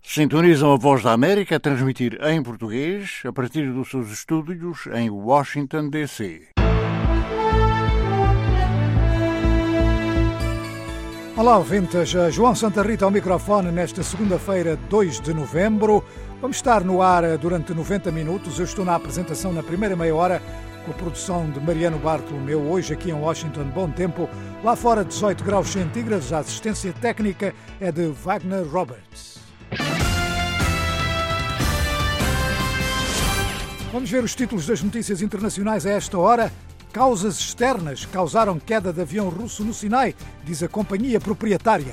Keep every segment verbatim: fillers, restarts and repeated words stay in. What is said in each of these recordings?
Sintonizam a Voz da América a transmitir em português a partir dos seus estúdios em Washington, D C Olá, ouvintes. João Santa Rita ao microfone nesta segunda-feira, dois de novembro. Vamos estar no ar durante noventa minutos. Eu estou na apresentação na primeira meia hora com a produção de Mariano Bartolomeu. Hoje aqui em Washington, bom tempo. Lá fora, dezoito graus centígrados. A assistência técnica é de Wagner Roberts. Vamos ver os títulos das notícias internacionais a esta hora. Causas externas causaram queda de avião russo no Sinai, diz a companhia proprietária.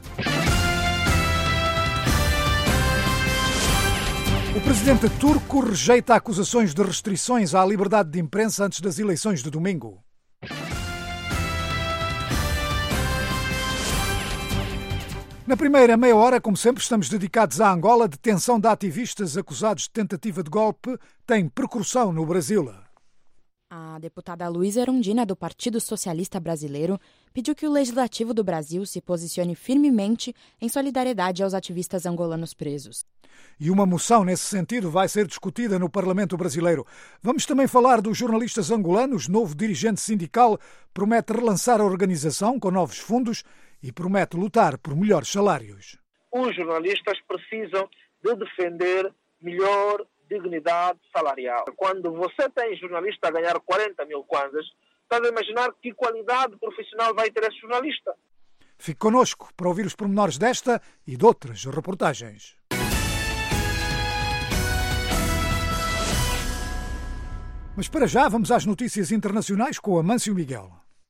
O presidente turco rejeita acusações de restrições à liberdade de imprensa antes das eleições de domingo. Na primeira meia hora, como sempre, estamos dedicados à Angola. Detenção de ativistas acusados de tentativa de golpe tem percussão no Brasil. A deputada Luísa Erundina, do Partido Socialista Brasileiro, pediu que o Legislativo do Brasil se posicione firmemente em solidariedade aos ativistas angolanos presos. E uma moção nesse sentido vai ser discutida no Parlamento Brasileiro. Vamos também falar dos jornalistas angolanos. Novo dirigente sindical promete relançar a organização com novos fundos e promete lutar por melhores salários. Os jornalistas precisam de defender melhor dignidade salarial. Quando você tem jornalista a ganhar quarenta mil kwanzas, estás a imaginar que qualidade profissional vai ter esse jornalista? Fique connosco para ouvir os pormenores desta e de outras reportagens. Mas para já vamos às notícias internacionais com Amâncio Miguel.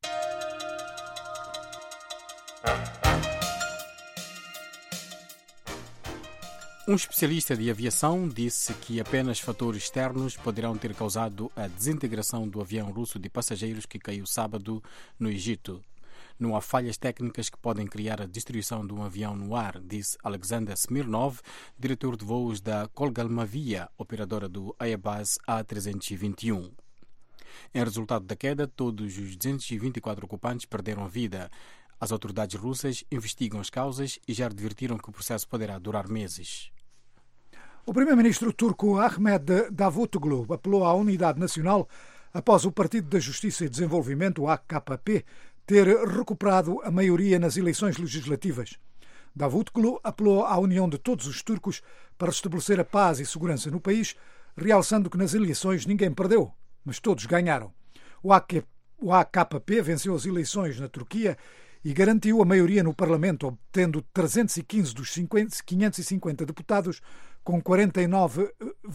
Um especialista de aviação disse que apenas fatores externos poderão ter causado a desintegração do avião russo de passageiros que caiu sábado no Egito. Não há falhas técnicas que podem criar a destruição de um avião no ar, disse Alexander Smirnov, diretor de voos da Kolgalmavia, operadora do Airbus A trezentos e vinte e um. Em resultado da queda, todos os duzentos e vinte e quatro ocupantes perderam a vida. As autoridades russas investigam as causas e já advertiram que o processo poderá durar meses. O primeiro-ministro turco Ahmet Davutoglu apelou à unidade nacional após o Partido da Justiça e Desenvolvimento, o A K P, ter recuperado a maioria nas eleições legislativas. Davutoglu apelou à união de todos os turcos para restabelecer a paz e segurança no país, realçando que nas eleições ninguém perdeu, mas todos ganharam. O A K P venceu as eleições na Turquia e garantiu a maioria no Parlamento, obtendo trezentos e quinze dos quinhentos e cinquenta deputados, com quarenta e nove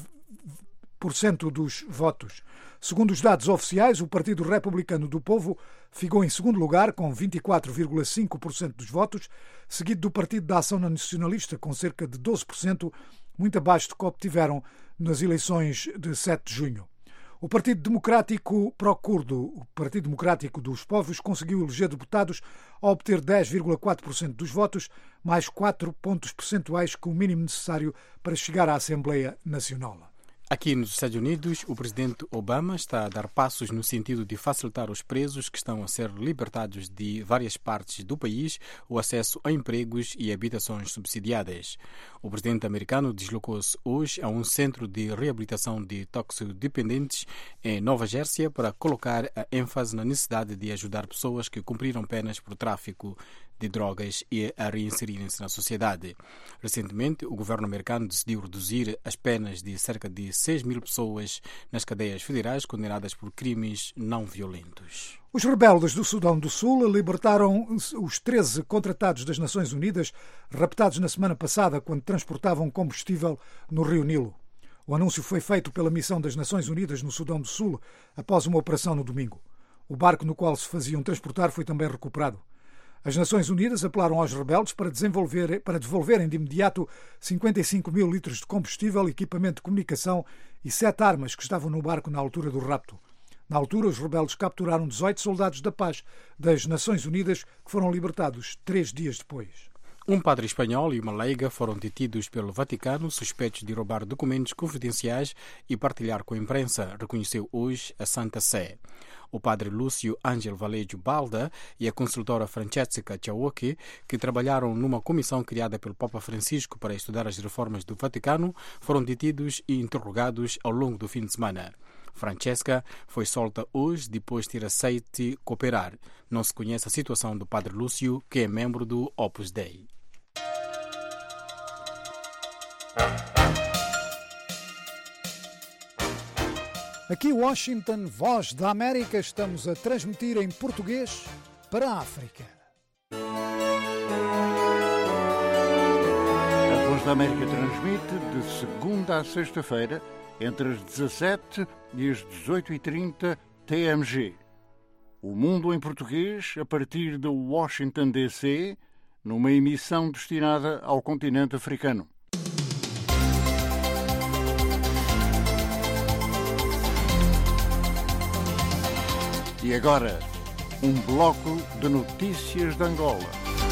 por cento dos votos. Segundo os dados oficiais, o Partido Republicano do Povo ficou em segundo lugar, com vinte e quatro vírgula cinco por cento dos votos, seguido do Partido da Ação Nacionalista, com cerca de doze por cento, muito abaixo do que obtiveram nas eleições de sete de junho. O Partido Democrático Pró-Curdo, o Partido Democrático dos Povos, conseguiu eleger deputados ao obter dez vírgula quatro por cento dos votos, mais quatro pontos percentuais que o mínimo necessário para chegar à Assembleia Nacional. Aqui nos Estados Unidos, o presidente Obama está a dar passos no sentido de facilitar aos presos que estão a ser libertados de várias partes do país o acesso a empregos e habitações subsidiadas. O presidente americano deslocou-se hoje a um centro de reabilitação de toxicodependentes em Nova Jersey para colocar a ênfase na necessidade de ajudar pessoas que cumpriram penas por tráfico de drogas e a reinserirem-se na sociedade. Recentemente, o governo americano decidiu reduzir as penas de cerca de seis mil pessoas nas cadeias federais condenadas por crimes não violentos. Os rebeldes do Sudão do Sul libertaram os treze contratados das Nações Unidas raptados na semana passada quando transportavam combustível no Rio Nilo. O anúncio foi feito pela missão das Nações Unidas no Sudão do Sul após uma operação no domingo. O barco no qual se faziam transportar foi também recuperado. As Nações Unidas apelaram aos rebeldes para, desenvolver, para devolverem de imediato cinquenta e cinco mil litros de combustível, equipamento de comunicação e sete armas que estavam no barco na altura do rapto. Na altura, os rebeldes capturaram dezoito soldados da paz das Nações Unidas que foram libertados três dias depois. Um padre espanhol e uma leiga foram detidos pelo Vaticano suspeitos de roubar documentos confidenciais e partilhar com a imprensa, reconheceu hoje a Santa Sé. o padre Lúcio Ángel Valejo Balda e a consultora Francesca Ciauchi, que trabalharam numa comissão criada pelo Papa Francisco para estudar as reformas do Vaticano, foram detidos e interrogados ao longo do fim de semana. Francesca foi solta hoje depois de ter aceito cooperar. Não se conhece a situação do padre Lúcio, que é membro do Opus Dei. Aqui Washington, Voz da América, estamos a transmitir em português para a África. A Voz da América transmite de segunda a sexta-feira, entre as dezassete e as dezoito e trinta T M G. O Mundo em Português, a partir de Washington, D C, numa emissão destinada ao continente africano. E agora, um bloco de notícias de Angola.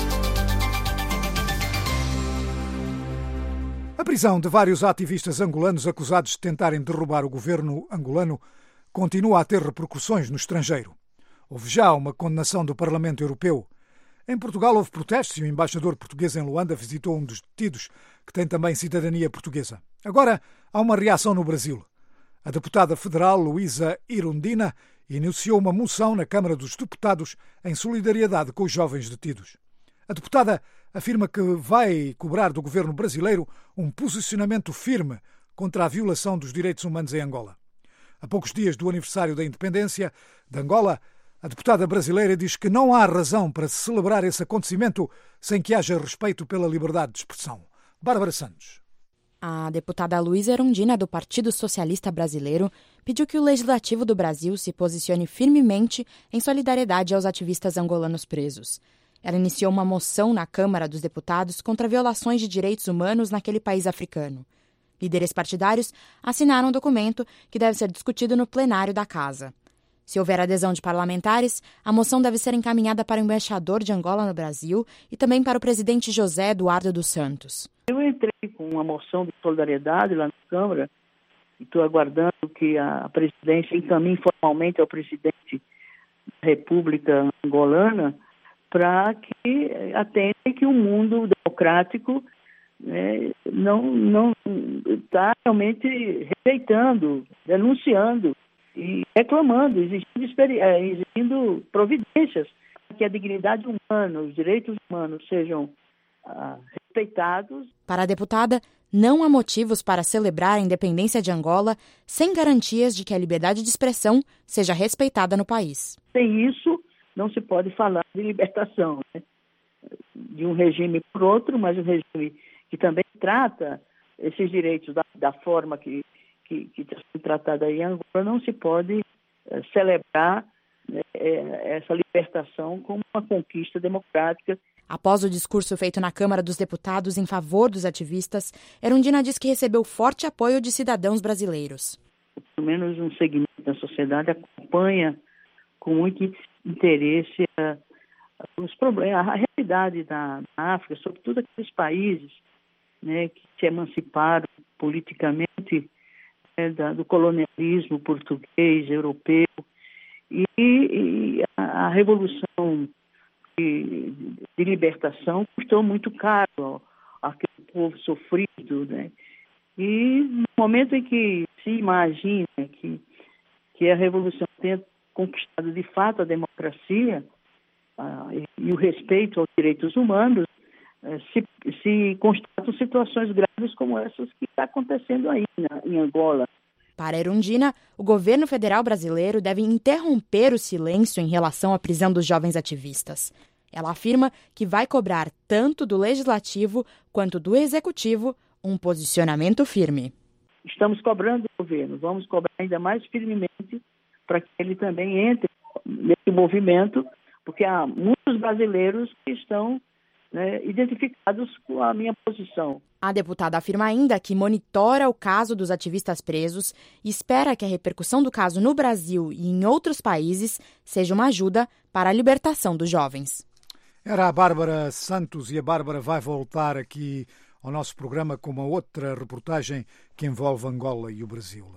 A prisão de vários ativistas angolanos acusados de tentarem derrubar o governo angolano continua a ter repercussões no estrangeiro. Houve já uma condenação do Parlamento Europeu. Em Portugal houve protestos e o embaixador português em Luanda visitou um dos detidos, que tem também cidadania portuguesa. Agora há uma reação no Brasil. A deputada federal Luísa Irundina iniciou uma moção na Câmara dos Deputados em solidariedade com os jovens detidos. A deputada afirma que vai cobrar do governo brasileiro um posicionamento firme contra a violação dos direitos humanos em Angola. A poucos dias do aniversário da independência de Angola, a deputada brasileira diz que não há razão para se celebrar esse acontecimento sem que haja respeito pela liberdade de expressão. Bárbara Santos. A deputada Luísa Irundina, do Partido Socialista Brasileiro, pediu que o Legislativo do Brasil se posicione firmemente em solidariedade aos ativistas angolanos presos. Ela iniciou uma moção na Câmara dos Deputados contra violações de direitos humanos naquele país africano. Líderes partidários assinaram um documento que deve ser discutido no plenário da Casa. Se houver adesão de parlamentares, a moção deve ser encaminhada para o embaixador de Angola no Brasil e também para o presidente José Eduardo dos Santos. Eu entrei com uma moção de solidariedade lá na Câmara e estou aguardando que a presidência encaminhe formalmente ao presidente da República Angolana para que atenda que o mundo democrático, né, não está realmente rejeitando, denunciando e reclamando, exigindo, exigindo providências que a dignidade humana, os direitos humanos sejam ah, respeitados. Para a deputada, não há motivos para celebrar a independência de Angola sem garantias de que a liberdade de expressão seja respeitada no país. Sem isso, não se pode falar de libertação, né? De um regime por outro, mas um regime que também trata esses direitos da, da forma que que, que está sendo tratada aí em Angola, não se pode é, celebrar é, essa libertação como uma conquista democrática. Após o discurso feito na Câmara dos Deputados em favor dos ativistas, Irundina diz que recebeu forte apoio de cidadãos brasileiros. Pelo menos um segmento da sociedade acompanha com muito interesse a, a, os problemas, a realidade da, da África, sobretudo aqueles países, né, que se emanciparam politicamente né, da, do colonialismo português, europeu, e, e a, a revolução de, de libertação custou muito caro àquele povo sofrido, né? E no momento em que se imagina que, que a revolução tenha conquistado de fato a democracia ah, e, e o respeito aos direitos humanos, eh, se, se constatam situações graves como essas que está acontecendo aí na, em Angola. Para Irundina, o governo federal brasileiro deve interromper o silêncio em relação à prisão dos jovens ativistas. Ela afirma que vai cobrar tanto do Legislativo quanto do Executivo um posicionamento firme. Estamos cobrando do governo, vamos cobrar ainda mais firmemente para que ele também entre nesse movimento, porque há muitos brasileiros que estão, né, identificados com a minha posição. A deputada afirma ainda que monitora o caso dos ativistas presos e espera que a repercussão do caso no Brasil e em outros países seja uma ajuda para a libertação dos jovens. Era a Bárbara Santos e a Bárbara vai voltar aqui ao nosso programa com uma outra reportagem que envolve Angola e o Brasil.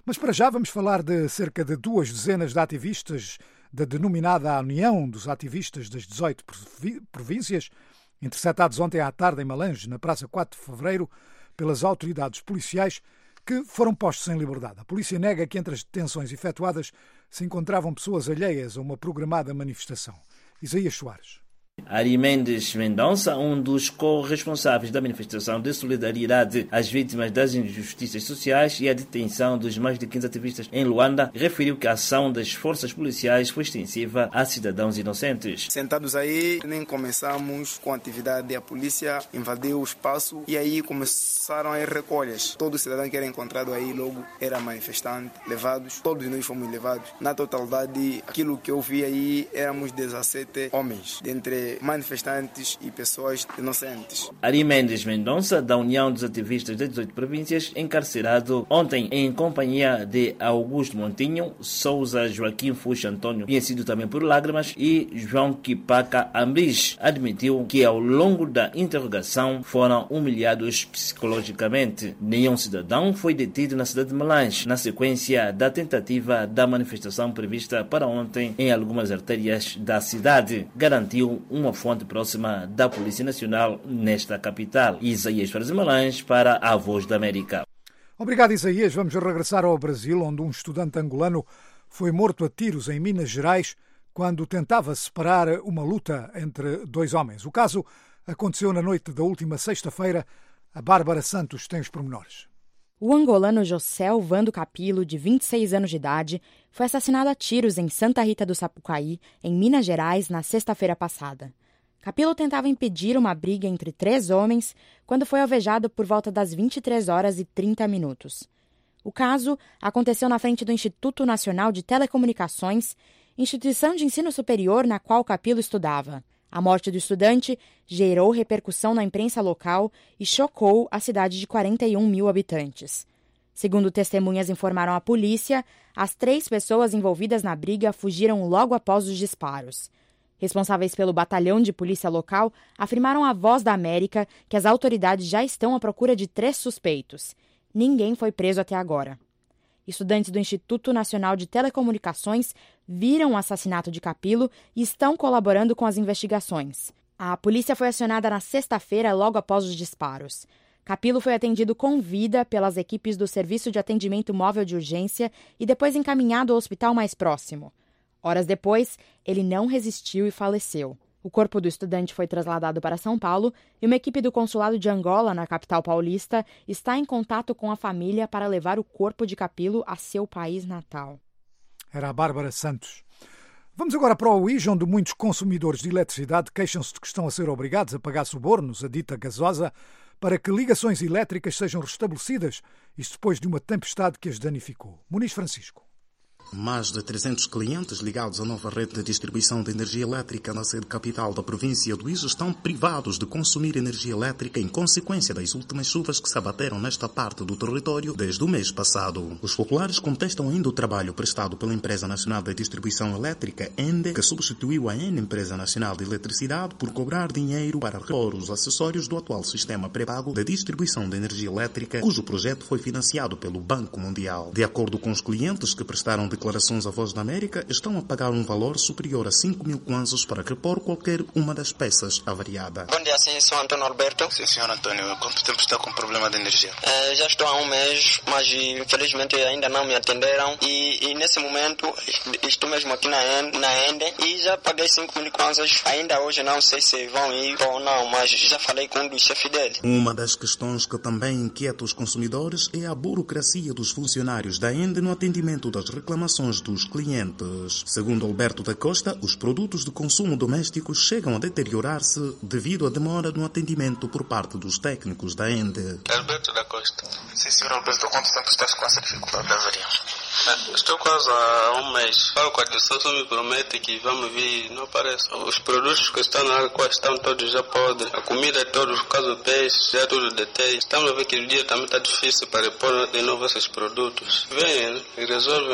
Mas para já vamos falar de cerca de duas dezenas de ativistas da denominada União dos Ativistas das dezoito províncias, interceptados ontem à tarde em Malange, na Praça quatro de Fevereiro, pelas autoridades policiais, que foram postos em liberdade. A polícia nega que entre as detenções efetuadas se encontravam pessoas alheias a uma programada manifestação. Isaías Soares. Ari Mendes Mendonça, um dos corresponsáveis da manifestação de solidariedade às vítimas das injustiças sociais e a detenção dos mais de quinze ativistas em Luanda, referiu que a ação das forças policiais foi extensiva a cidadãos inocentes. Sentados aí, nem começamos com a atividade, a polícia invadiu o espaço e aí começaram as recolhas. Todo cidadão que era encontrado aí logo era manifestante, levados, todos nós fomos levados. Na totalidade, aquilo que eu vi aí, éramos dezessete homens, dentre manifestantes e pessoas inocentes. Ari Mendes Mendonça, da União dos Ativistas das dezoito províncias, encarcerado ontem em companhia de Augusto Montinho, Souza Joaquim Fuxa Antônio, conhecido também por Lágrimas, e João Kipaka Ambis, admitiu que ao longo da interrogação foram humilhados psicologicamente. Nenhum cidadão foi detido na cidade de Malange, na sequência da tentativa da manifestação prevista para ontem em algumas artérias da cidade, garantiu uma fonte próxima da Polícia Nacional nesta capital. Isaías Soares Malange para a Voz da América. Obrigado, Isaías. Vamos regressar ao Brasil, onde um estudante angolano foi morto a tiros em Minas Gerais quando tentava separar uma luta entre dois homens. O caso aconteceu na noite da última sexta-feira. A Bárbara Santos tem os pormenores. O angolano José Vando Capilo, de vinte e seis anos de idade, foi assassinado a tiros em Santa Rita do Sapucaí, em Minas Gerais, na sexta-feira passada. Capilo tentava impedir uma briga entre três homens quando foi alvejado por volta das vinte e três horas e trinta minutos. O caso aconteceu na frente do Instituto Nacional de Telecomunicações, instituição de ensino superior na qual Capilo estudava. A morte do estudante gerou repercussão na imprensa local e chocou a cidade de quarenta e um mil habitantes. Segundo testemunhas informaram à polícia, as três pessoas envolvidas na briga fugiram logo após os disparos. Responsáveis pelo batalhão de polícia local afirmaram à Voz da América que as autoridades já estão à procura de três suspeitos. Ninguém foi preso até agora. Estudantes do Instituto Nacional de Telecomunicações viram o assassinato de Capilo e estão colaborando com as investigações. A polícia foi acionada na sexta-feira, logo após os disparos. Capilo foi atendido com vida pelas equipes do Serviço de Atendimento Móvel de Urgência e depois encaminhado ao hospital mais próximo. Horas depois, ele não resistiu e faleceu. O corpo do estudante foi trasladado para São Paulo e uma equipe do Consulado de Angola, na capital paulista, está em contato com a família para levar o corpo de Capilo a seu país natal. Era a Bárbara Santos. Vamos agora para o U I J, onde muitos consumidores de eletricidade queixam-se de que estão a ser obrigados a pagar subornos, a dita gasosa, para que ligações elétricas sejam restabelecidas, isto depois de uma tempestade que as danificou. Muniz Francisco. Mais de trezentos clientes ligados à nova rede de distribuição de energia elétrica na sede capital da província do Ija estão privados de consumir energia elétrica em consequência das últimas chuvas que se abateram nesta parte do território desde o mês passado. Os populares contestam ainda o trabalho prestado pela Empresa Nacional de Distribuição Elétrica, ENDE, que substituiu a N Empresa Nacional de Eletricidade por cobrar dinheiro para repor os acessórios do atual sistema pré-pago de distribuição de energia elétrica, cujo projeto foi financiado pelo Banco Mundial. De acordo com os clientes que prestaram declarações à Voz da América, estão a pagar um valor superior a cinco mil kwanzas para repor qualquer uma das peças avariada. Bom dia, sim, sou Antônio Alberto. Sim, senhor Antônio, quanto tempo está com problema de energia? É, já estou há um mês, mas infelizmente ainda não me atenderam e, e nesse momento estou mesmo aqui na Ende, na Ende e já paguei cinco mil kwanzas. Ainda hoje não sei se vão ir ou não, mas já falei com um dos chefes dele. Uma das questões que também inquieta os consumidores é a burocracia dos funcionários da Ende no atendimento das reclamações dos clientes. Segundo Alberto da Costa, os produtos de consumo doméstico chegam a deteriorar-se devido à demora no atendimento por parte dos técnicos da Ende. Alberto da Costa. Sim, senhor Alberto, quanto tempo estás com essa dificuldade de avaria? Estou quase há um mês. Falo com a administração, me promete que vamos vir, não aparece. Os produtos que estão na água estão todos já podres. A comida é toda, por causa do peixe, já é tudo de teixe. Estamos a ver que o dia também está difícil para repor de novo esses produtos. Vêm e resolvem já.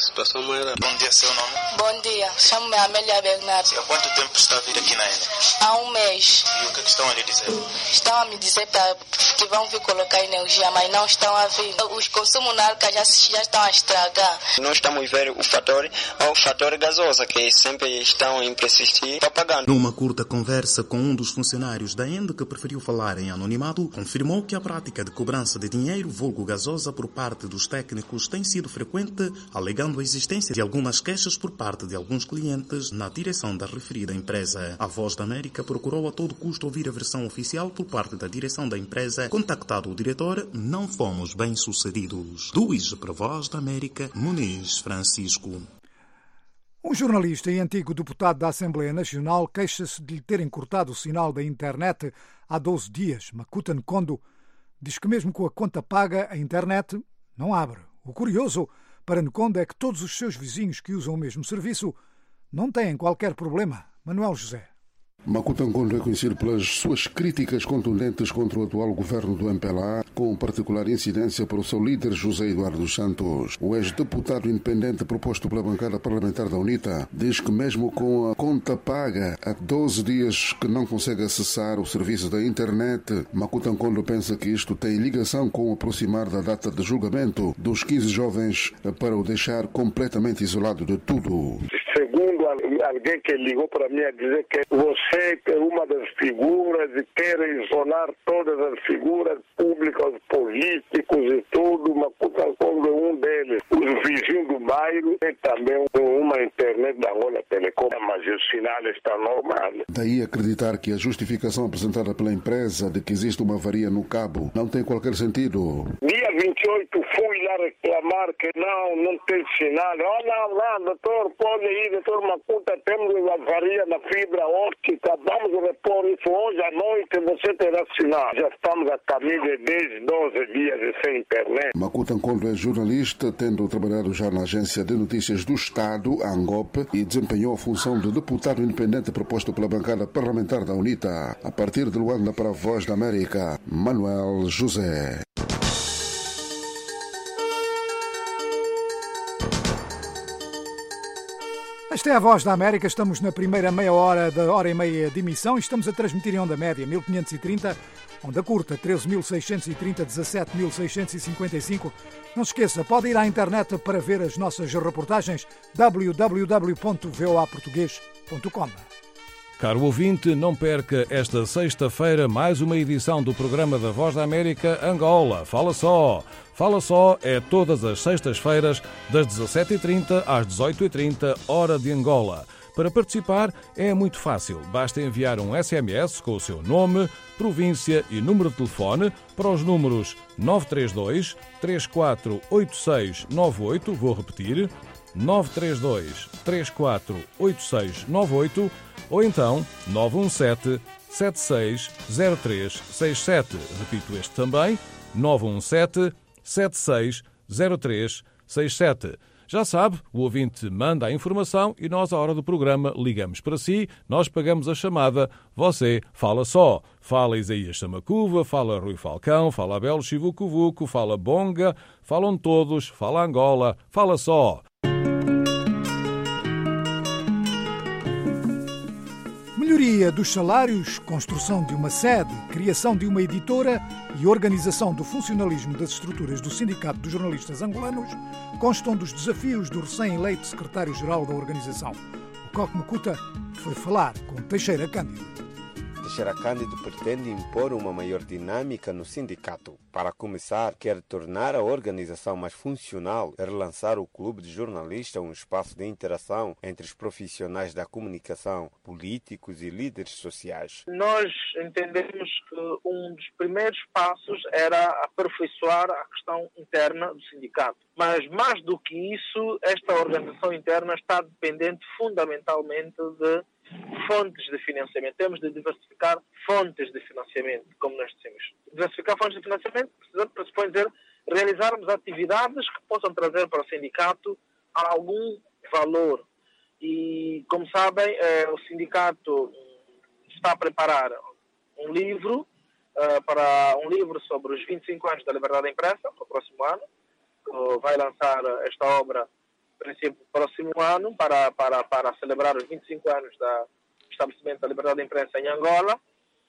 situação maior. Bom dia, seu nome? Bom dia, chamo-me Amélia Bernardo. E há quanto tempo está a vir aqui na Ene? Há um mês. E o que é que estão a lhe dizer? Estão a me dizer pra, que vão vir colocar energia, mas não estão a vir. Os consumos na arca já, já estão a estragar. Nós estamos a ver o fator, o fator gasosa, que sempre estão a persistir propaganda. Numa curta conversa com um dos funcionários da Ende que preferiu falar em anonimato, confirmou que a prática de cobrança de dinheiro, vulgo gasosa, por parte dos técnicos tem sido frequente, alegando a existência de algumas queixas por parte de alguns clientes na direção da referida empresa. A Voz da América procurou a todo custo ouvir a versão oficial por parte da direção da empresa. Contactado o diretor, não fomos bem-sucedidos. Luís para a Voz da América, Muniz Francisco. Um jornalista e antigo deputado da Assembleia Nacional queixa-se de lhe terem cortado o sinal da internet há doze dias. Makuta Nkondo diz que mesmo com a conta paga, a internet não abre. O curioso para Nkondo é que todos os seus vizinhos que usam o mesmo serviço não têm qualquer problema. Manuel José. Makuta Nkondo é conhecido pelas suas críticas contundentes contra o atual governo do M P L A, com particular incidência para o seu líder José Eduardo dos Santos. O ex-deputado independente proposto pela bancada parlamentar da UNITA diz que mesmo com a conta paga há doze dias que não consegue acessar o serviço da internet. Makuta Nkondo pensa que isto tem ligação com o aproximar da data de julgamento dos quinze jovens para o deixar completamente isolado de tudo. Segundo alguém que ligou para mim a dizer que você é uma das figuras e quer isolar todas as figuras públicas, políticos e tudo, Makuta Nkondo é um deles. Os vizinhos do bairro têm também uma internet da Angola Telecom, mas o sinal está normal. Daí acreditar que a justificação apresentada pela empresa de que existe uma avaria no cabo não tem qualquer sentido. Dia vinte e oito fui lá reclamar que não, não tem sinal. Oh, não, não, doutor, pode ir, doutor Makuta, temos uma avaria na fibra óptica, vamos repor isso hoje à noite, você terá sinal. Já estamos a caminho de dez, doze dias sem internet. Makuta Nkondo é jornalista, tendo trabalhado já na agência de notícias do Estado, a ANGOP, e desempenhou a função de deputado independente proposto pela bancada parlamentar da UNITA. A partir de Luanda para a Voz da América, Manuel José. Esta é a Voz da América, estamos na primeira meia hora da hora e meia de emissão e estamos a transmitir em onda média mil quinhentos e trinta, onda curta treze mil seiscentos e trinta, dezassete mil seiscentos e cinquenta e cinco. Não se esqueça, pode ir à internet para ver as nossas reportagens w w w ponto voa português ponto com. Caro ouvinte, não perca esta sexta-feira mais uma edição do programa da Voz da América Angola. Fala só! Fala só é todas as sextas-feiras, das dezassete e trinta às dezoito e trinta, hora de Angola. Para participar é muito fácil. Basta enviar um S M S com o seu nome, província e número de telefone para os números nove três dois, três quatro oito seis nove oito, vou repetir, nove três dois, três quatro oito seis nove oito, ou então nove um sete, sete seis zero três seis sete. Repito este também, nove um sete, sete seis zero três seis sete. Já sabe, o ouvinte manda a informação e nós, à hora do programa, ligamos para si, nós pagamos a chamada, você fala só. Fala Isaías Samacuva, fala Rui Falcão, fala Abel Chivucuvuco, fala Bonga, falam todos, fala Angola, fala só. Melhoria dos salários, construção de uma sede, criação de uma editora e organização do funcionalismo das estruturas do Sindicato dos Jornalistas Angolanos constam dos desafios do recém-eleito secretário-geral da organização. O Coque Makuta foi falar com Teixeira Cândido. Teixeira Cândido pretende impor uma maior dinâmica no sindicato. Para começar, quer tornar a organização mais funcional e relançar o clube de jornalistas um espaço de interação entre os profissionais da comunicação, políticos e líderes sociais. Nós entendemos que um dos primeiros passos era aperfeiçoar a questão interna do sindicato. Mas mais do que isso, esta organização interna está dependente fundamentalmente de fontes de financiamento. Temos de diversificar fontes de financiamento, como nós dissemos. Diversificar fontes de financiamento pressupõe dizer realizarmos atividades que possam trazer para o sindicato algum valor. E, como sabem, eh, o sindicato está a preparar um livro, eh, para um livro sobre os vinte e cinco anos da liberdade da imprensa, para o próximo ano, que vai lançar esta obra princípio, próximo ano, para, para, para celebrar os vinte e cinco anos do estabelecimento da liberdade de imprensa em Angola.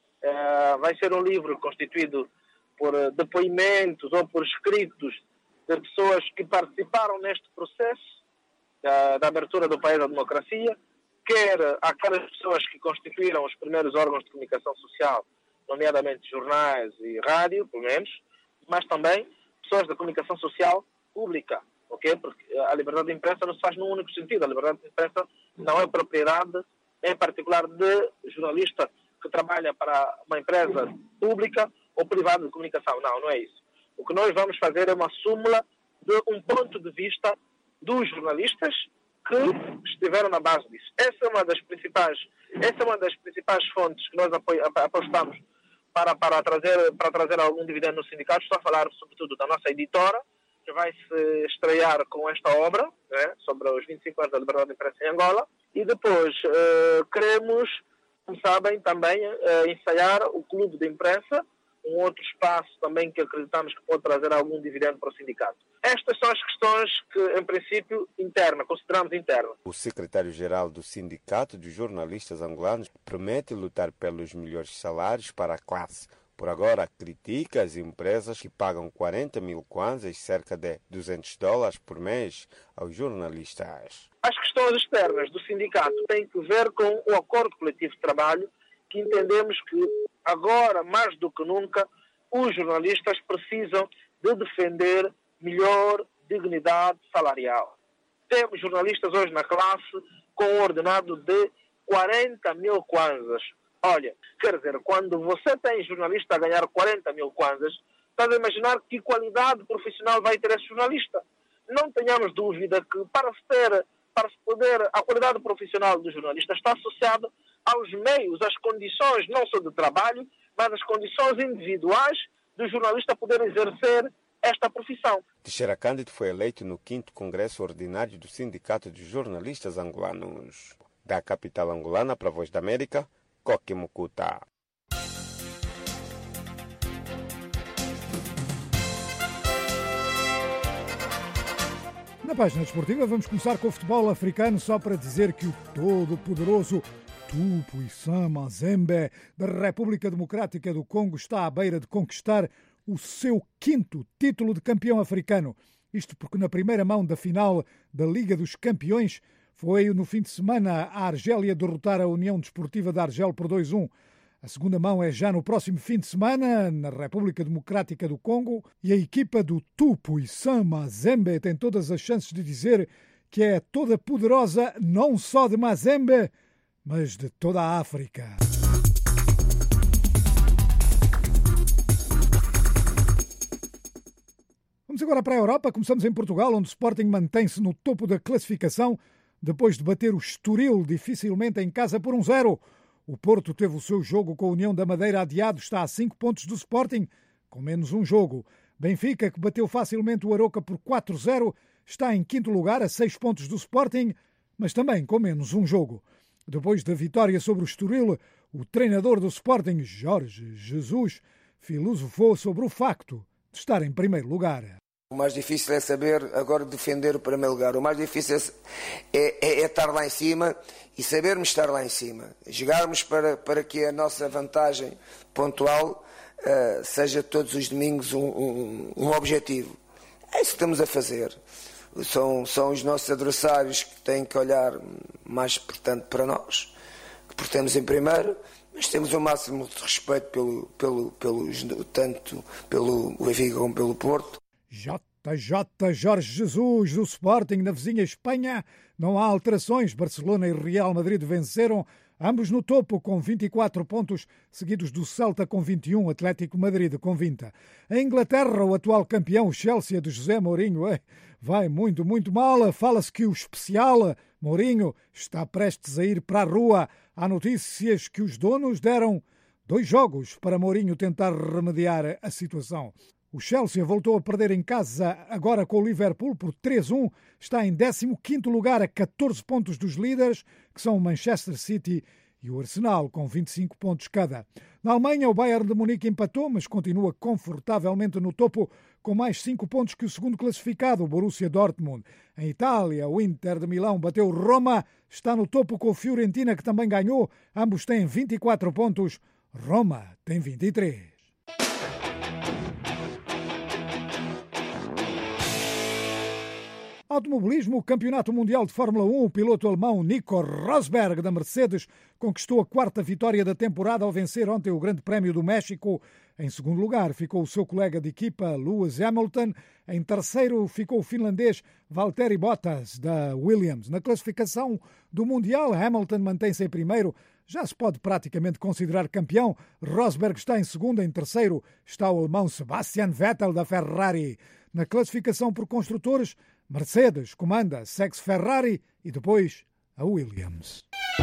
Uh, vai ser um livro constituído por depoimentos ou por escritos de pessoas que participaram neste processo da, da abertura do país à democracia, quer aquelas pessoas que constituíram os primeiros órgãos de comunicação social, nomeadamente jornais e rádio, pelo menos, mas também pessoas da comunicação social pública, ok? Porque a liberdade de imprensa não se faz num único sentido. A liberdade de imprensa não é propriedade, em particular, de jornalista que trabalha para uma empresa pública ou privada de comunicação. Não, não é isso. O que nós vamos fazer é uma súmula de um ponto de vista dos jornalistas que estiveram na base disso. Essa é uma das principais, essa é uma das principais fontes que nós apostamos para, para, trazer, para trazer algum dividendo no sindicato. Estou a falar, sobretudo, da nossa editora, que vai se estrear com esta obra, né, sobre os vinte e cinco anos da liberdade de imprensa em Angola. E depois uh, queremos, como sabem, também uh, ensaiar o clube de imprensa, um outro espaço também que acreditamos que pode trazer algum dividendo para o sindicato. Estas são as questões que, em princípio, interna, consideramos interna. O secretário-geral do Sindicato dos Jornalistas Angolanos promete lutar pelos melhores salários para a classe. Por agora, critica as empresas que pagam quarenta mil kwanzas, cerca de duzentos dólares por mês, aos jornalistas. As questões externas do sindicato têm que ver com o acordo coletivo de trabalho, que entendemos que agora, mais do que nunca, os jornalistas precisam de defender melhor dignidade salarial. Temos jornalistas hoje na classe com um ordenado de quarenta mil kwanzas. Olha, quer dizer, quando você tem jornalista a ganhar quarenta mil kwanzas, estás a imaginar que qualidade profissional vai ter esse jornalista. Não tenhamos dúvida que para se ter, para se poder, a qualidade profissional do jornalista está associada aos meios, às condições, não só de trabalho, mas as condições individuais do jornalista poder exercer esta profissão. Teixeira Cândido foi eleito no quinto Congresso Ordinário do Sindicato de Jornalistas Angolanos. Da capital angolana para a Voz da América, Coque Mucuta. Na página desportiva vamos começar com o futebol africano, só para dizer que o todo-poderoso Tupuisan Mazembe da República Democrática do Congo está à beira de conquistar o seu quinto título de campeão africano. Isto porque na primeira mão da final da Liga dos Campeões foi no fim de semana a Argélia derrotar a União Desportiva de Argel por dois a um. A segunda mão é já no próximo fim de semana, na República Democrática do Congo, e a equipa do Tupuisan Mazembe tem todas as chances de dizer que é toda poderosa, não só de Mazembe, mas de toda a África. Vamos agora para a Europa. Começamos em Portugal, onde o Sporting mantém-se no topo da classificação depois de bater o Estoril dificilmente em casa por um zero. O Porto teve o seu jogo com a União da Madeira adiado, está a cinco pontos do Sporting, com menos um jogo. Benfica, que bateu facilmente o Aroca por quatro a zero, está em quinto lugar a seis pontos do Sporting, mas também com menos um jogo. Depois da vitória sobre o Estoril, o treinador do Sporting, Jorge Jesus, filosofou sobre o facto de estar em primeiro lugar. O mais difícil é saber agora defender o primeiro lugar. O mais difícil é, é, é estar lá em cima e sabermos estar lá em cima. Jogarmos para, para que a nossa vantagem pontual uh, seja todos os domingos um, um, um objetivo. É isso que estamos a fazer. São, são os nossos adversários que têm que olhar mais, portanto, para nós, que portemos em primeiro, mas temos o máximo de respeito pelo, pelo, pelo, tanto pelo Benfica como pelo Porto. J J Jorge Jesus do Sporting na vizinha Espanha. Não há alterações. Barcelona e Real Madrid venceram, ambos no topo com vinte e quatro pontos, seguidos do Celta com vinte e um, Atlético Madrid com vinte. Em Inglaterra, o atual campeão, o Chelsea de José Mourinho, é, vai muito, muito mal. Fala-se que o especial Mourinho está prestes a ir para a rua. Há notícias que os donos deram dois jogos para Mourinho tentar remediar a situação. O Chelsea voltou a perder em casa agora com o Liverpool por três a um. Está em décimo quinto lugar a catorze pontos dos líderes, que são o Manchester City e o Arsenal com vinte e cinco pontos cada. Na Alemanha, o Bayern de Munique empatou, mas continua confortavelmente no topo com mais cinco pontos que o segundo classificado, o Borussia Dortmund. Em Itália, o Inter de Milão bateu Roma, está no topo com o Fiorentina, que também ganhou. Ambos têm vinte e quatro pontos, Roma tem vinte e três. Automobilismo, o Campeonato Mundial de Fórmula um, o piloto alemão Nico Rosberg da Mercedes conquistou a quarta vitória da temporada ao vencer ontem o Grande Prémio do México. Em segundo lugar ficou o seu colega de equipa Lewis Hamilton. Em terceiro ficou o finlandês Valtteri Bottas da Williams. Na classificação do Mundial, Hamilton mantém-se em primeiro. Já se pode praticamente considerar campeão. Rosberg está em segundo. Em terceiro está o alemão Sebastian Vettel da Ferrari. Na classificação por construtores, Mercedes comanda, segue-se Ferrari e depois a Williams.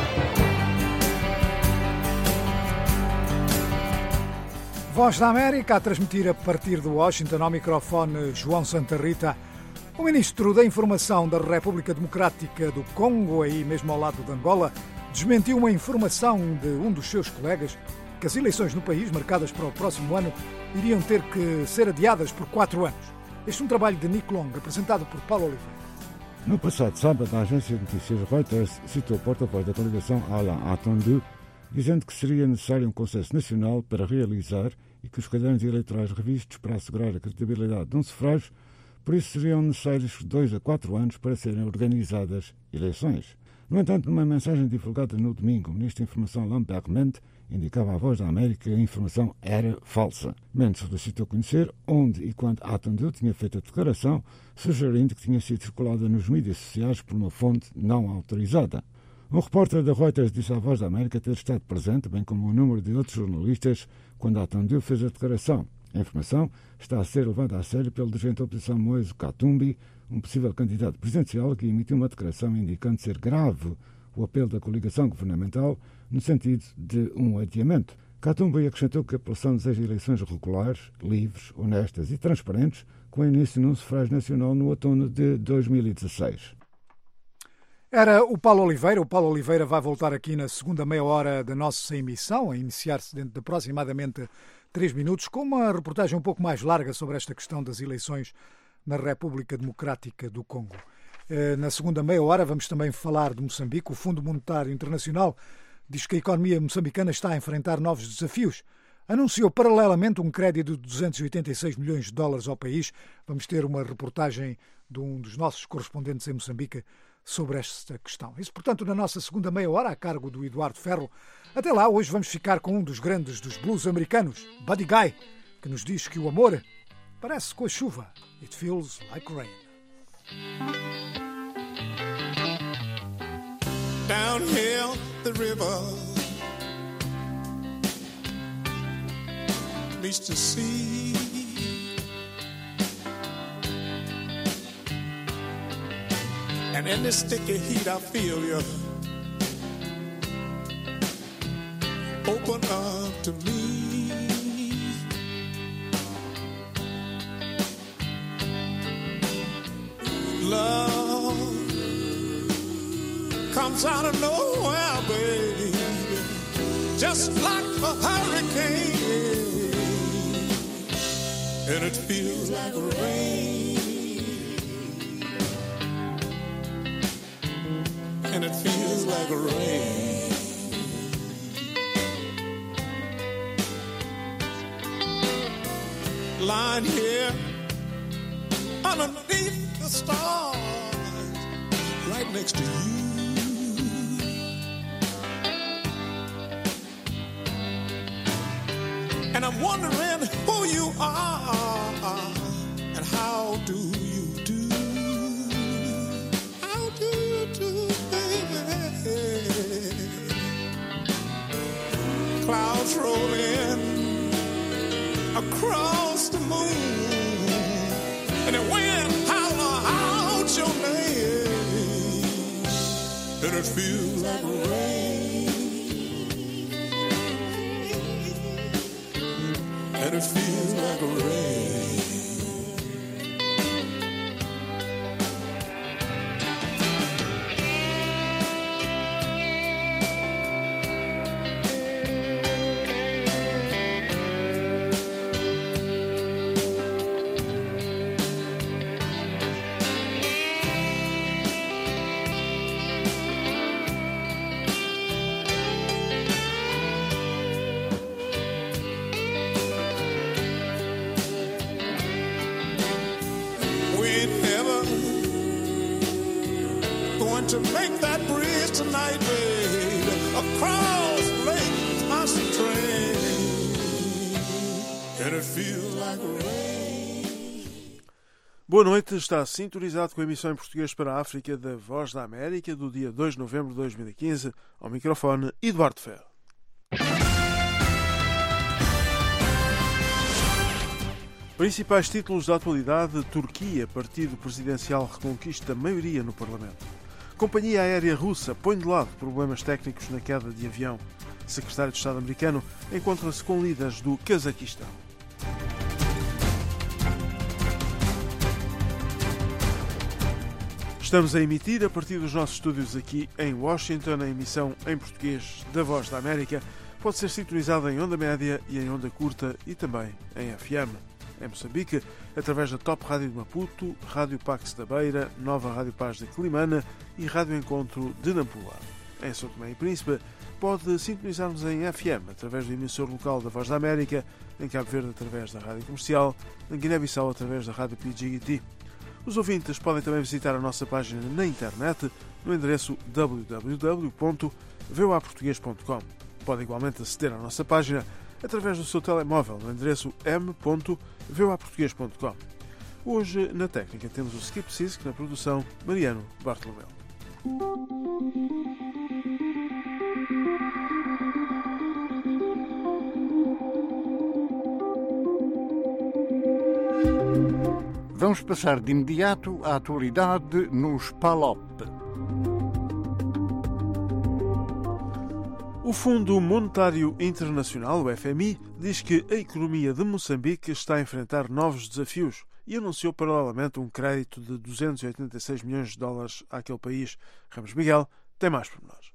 Voz da América a transmitir a partir de Washington, ao microfone João Santa Rita. O ministro da Informação da República Democrática do Congo, aí mesmo ao lado de Angola, desmentiu uma informação de um dos seus colegas que as eleições no país, marcadas para o próximo ano, iriam ter que ser adiadas por quatro anos. Este é um trabalho de Nick Long, apresentado por Paulo Oliveira. No passado sábado, a agência de notícias Reuters citou o porta-voz da coligação Alain Attendu, dizendo que seria necessário um consenso nacional para realizar e que os cadernos eleitorais revistos para assegurar a credibilidade de um sufrágio, por isso seriam necessários dois a quatro anos para serem organizadas eleições. No entanto, numa mensagem divulgada no domingo, o ministro da Informação Lambert Mende indicava à Voz da América que a informação era falsa. Mendes solicitou conhecer onde e quando Attendu tinha feito a declaração, sugerindo que tinha sido circulada nos mídias sociais por uma fonte não autorizada. Um repórter da Reuters disse à Voz da América ter estado presente, bem como um número de outros jornalistas, quando Attendu fez a declaração. A informação está a ser levada a sério pelo dirigente da oposição Moise Katumbi, um possível candidato presidencial que emitiu uma declaração indicando ser grave o apelo da coligação governamental no sentido de um adiamento. Katumbi acrescentou que a população deseja eleições regulares, livres, honestas e transparentes, com início num sufrágio nacional no outono de dois mil e dezesseis. Era o Paulo Oliveira. O Paulo Oliveira vai voltar aqui na segunda meia hora da nossa emissão, a iniciar-se dentro de aproximadamente três minutos, com uma reportagem um pouco mais larga sobre esta questão das eleições na República Democrática do Congo. Na segunda meia hora vamos também falar de Moçambique. O Fundo Monetário Internacional diz que a economia moçambicana está a enfrentar novos desafios. Anunciou paralelamente um crédito de duzentos e oitenta e seis milhões de dólares ao país. Vamos ter uma reportagem de um dos nossos correspondentes em Moçambique sobre esta questão. Isso, portanto, na nossa segunda meia hora, a cargo do Eduardo Ferro. Até lá, hoje vamos ficar com um dos grandes dos blues americanos, Buddy Guy, que nos diz que o amor parece com a chuva. It feels like rain. Downhill the river meets the sea. And in this sticky heat I feel you open up to me. Love comes out of nowhere, baby, just like a hurricane, and it feels like rain, and it feels like rain. Lying here underneath the stars, right next to you. And I'm wondering who you are and how do you do? How do you do, baby? Clouds rolling across the moon, and the wind howling out your name, and it feels like rain, and it feels like rain. Going to make that bridge tonight, babe, across Lake Pontchartrain, and it feels like rain. Boa noite, está sintonizado com a emissão em português para a África da Voz da América do dia dois de novembro de dois mil e quinze. Ao microfone, Eduardo Ferro. Principais títulos da atualidade: Turquia, partido presidencial, reconquista maioria no Parlamento. Companhia aérea russa põe de lado problemas técnicos na queda de avião. Secretário de Estado americano encontra-se com líderes do Cazaquistão. Estamos a emitir a partir dos nossos estúdios aqui em Washington, a emissão em português da Voz da América. Pode ser sintonizada em onda média e em onda curta e também em F M. Em Moçambique, através da Top Rádio de Maputo, Rádio Pax da Beira, Nova Rádio Paz de Climana e Rádio Encontro de Nampula. Em São Tomé e Príncipe, pode sintonizar-nos em F M, através do emissor local da Voz da América, em Cabo Verde, através da Rádio Comercial, em Guiné-Bissau, através da Rádio P G T. Os ouvintes podem também visitar a nossa página na internet, no endereço w w w ponto v o a português ponto com. Pode igualmente aceder à nossa página através do seu telemóvel, no endereço m ponto v o a português ponto com. Hoje, na técnica, temos o Skip Sisk, na produção, Mariano Bartolomeu. Vamos passar de imediato à atualidade nos P A L O P. O Fundo Monetário Internacional, o F M I, diz que a economia de Moçambique está a enfrentar novos desafios e anunciou paralelamente um crédito de duzentos e oitenta e seis milhões de dólares àquele país. Ramos Miguel tem mais pormenores.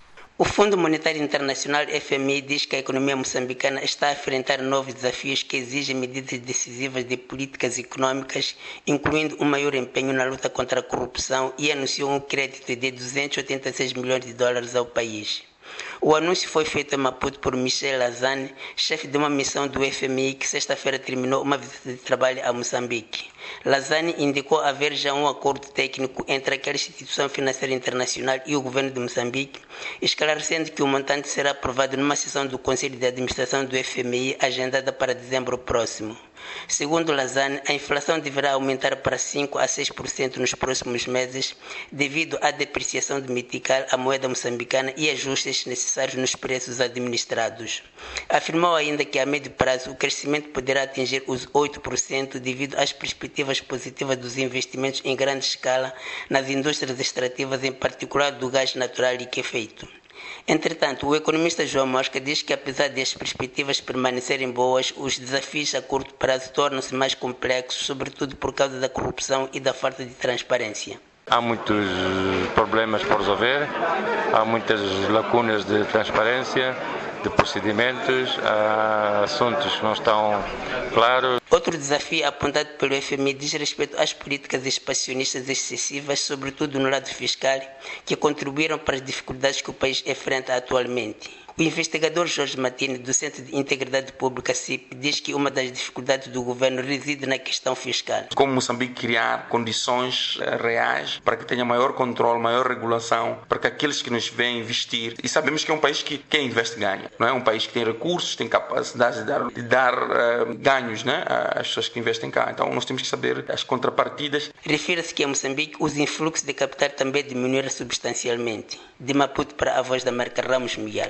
O Fundo Monetário Internacional, F M I, diz que a economia moçambicana está a enfrentar novos desafios que exigem medidas decisivas de políticas econômicas, incluindo um maior empenho na luta contra a corrupção, e anunciou um crédito de duzentos e oitenta e seis milhões de dólares ao país. O anúncio foi feito em Maputo por Michel Lazane, chefe de uma missão do F M I que sexta-feira terminou uma visita de trabalho a Moçambique. Lazane indicou haver já um acordo técnico entre aquela instituição financeira internacional e o governo de Moçambique, esclarecendo que o montante será aprovado numa sessão do Conselho de Administração do F M I agendada para dezembro próximo. Segundo Lazane, a inflação deverá aumentar para cinco a seis por cento nos próximos meses, devido à depreciação do metical, a moeda moçambicana, e ajustes necessários nos preços administrados. Afirmou ainda que a médio prazo o crescimento poderá atingir os oito por cento devido às perspectivas positivas dos investimentos em grande escala nas indústrias extrativas, em particular do gás natural liquefeito. Entretanto, o economista João Mosca diz que, apesar de as perspectivas permanecerem boas, os desafios a curto prazo tornam-se mais complexos, sobretudo por causa da corrupção e da falta de transparência. Há muitos problemas por resolver, há muitas lacunas de transparência, de procedimentos, há assuntos que não estão claros. Outro desafio apontado pelo F M I diz respeito às políticas expansionistas excessivas, sobretudo no lado fiscal, que contribuíram para as dificuldades que o país enfrenta atualmente. O investigador Jorge Matini, do Centro de Integridade Pública C I P, diz que uma das dificuldades do governo reside na questão fiscal. Como Moçambique criar condições reais para que tenha maior controle, maior regulação, para que aqueles que nos vêm investir, e sabemos que é um país que quem investe ganha, não é um país que tem recursos, tem capacidade de dar, de dar uh, ganhos, né, às pessoas que investem cá. Então nós temos que saber as contrapartidas. Refira-se que em Moçambique os influxos de capital também diminuíram substancialmente. De Maputo para a Voz da América, Ramos Miguel.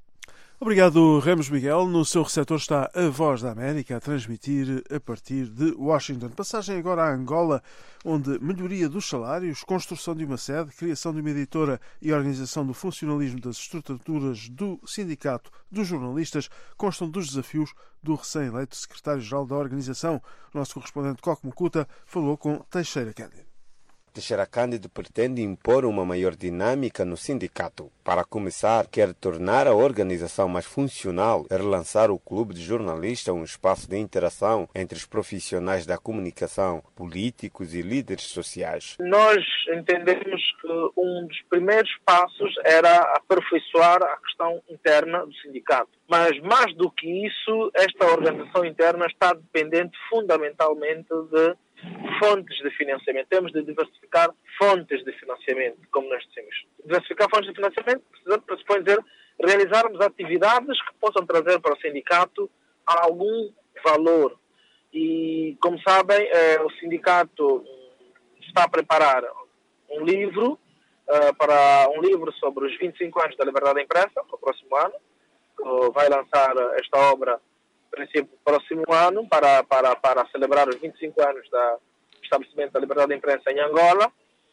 Obrigado, Ramos Miguel. No seu receptor está a Voz da América a transmitir a partir de Washington. Passagem agora a Angola, onde melhoria dos salários, construção de uma sede, criação de uma editora e organização do funcionalismo das estruturas do Sindicato dos Jornalistas constam dos desafios do recém-eleito secretário-geral da organização. O nosso correspondente Coco Mucuta falou com Teixeira Cândido. Teixeira Cândido pretende impor uma maior dinâmica no sindicato. Para começar, quer tornar a organização mais funcional e relançar o clube de jornalistas, um espaço de interação entre os profissionais da comunicação, políticos e líderes sociais. Nós entendemos que um dos primeiros passos era aperfeiçoar a questão interna do sindicato. Mas, mais do que isso, esta organização interna está dependente fundamentalmente de fontes de financiamento. Temos de diversificar fontes de financiamento, como nós dissemos. Diversificar fontes de financiamento pressupõe dizer realizarmos atividades que possam trazer para o sindicato algum valor. E, como sabem, eh, o sindicato está a preparar um livro, uh, para um livro sobre os vinte e cinco anos da liberdade da imprensa, para o próximo ano. Uh, vai lançar esta obra, no princípio, próximo ano, para, para, para celebrar os vinte e cinco anos do estabelecimento da liberdade da imprensa em Angola.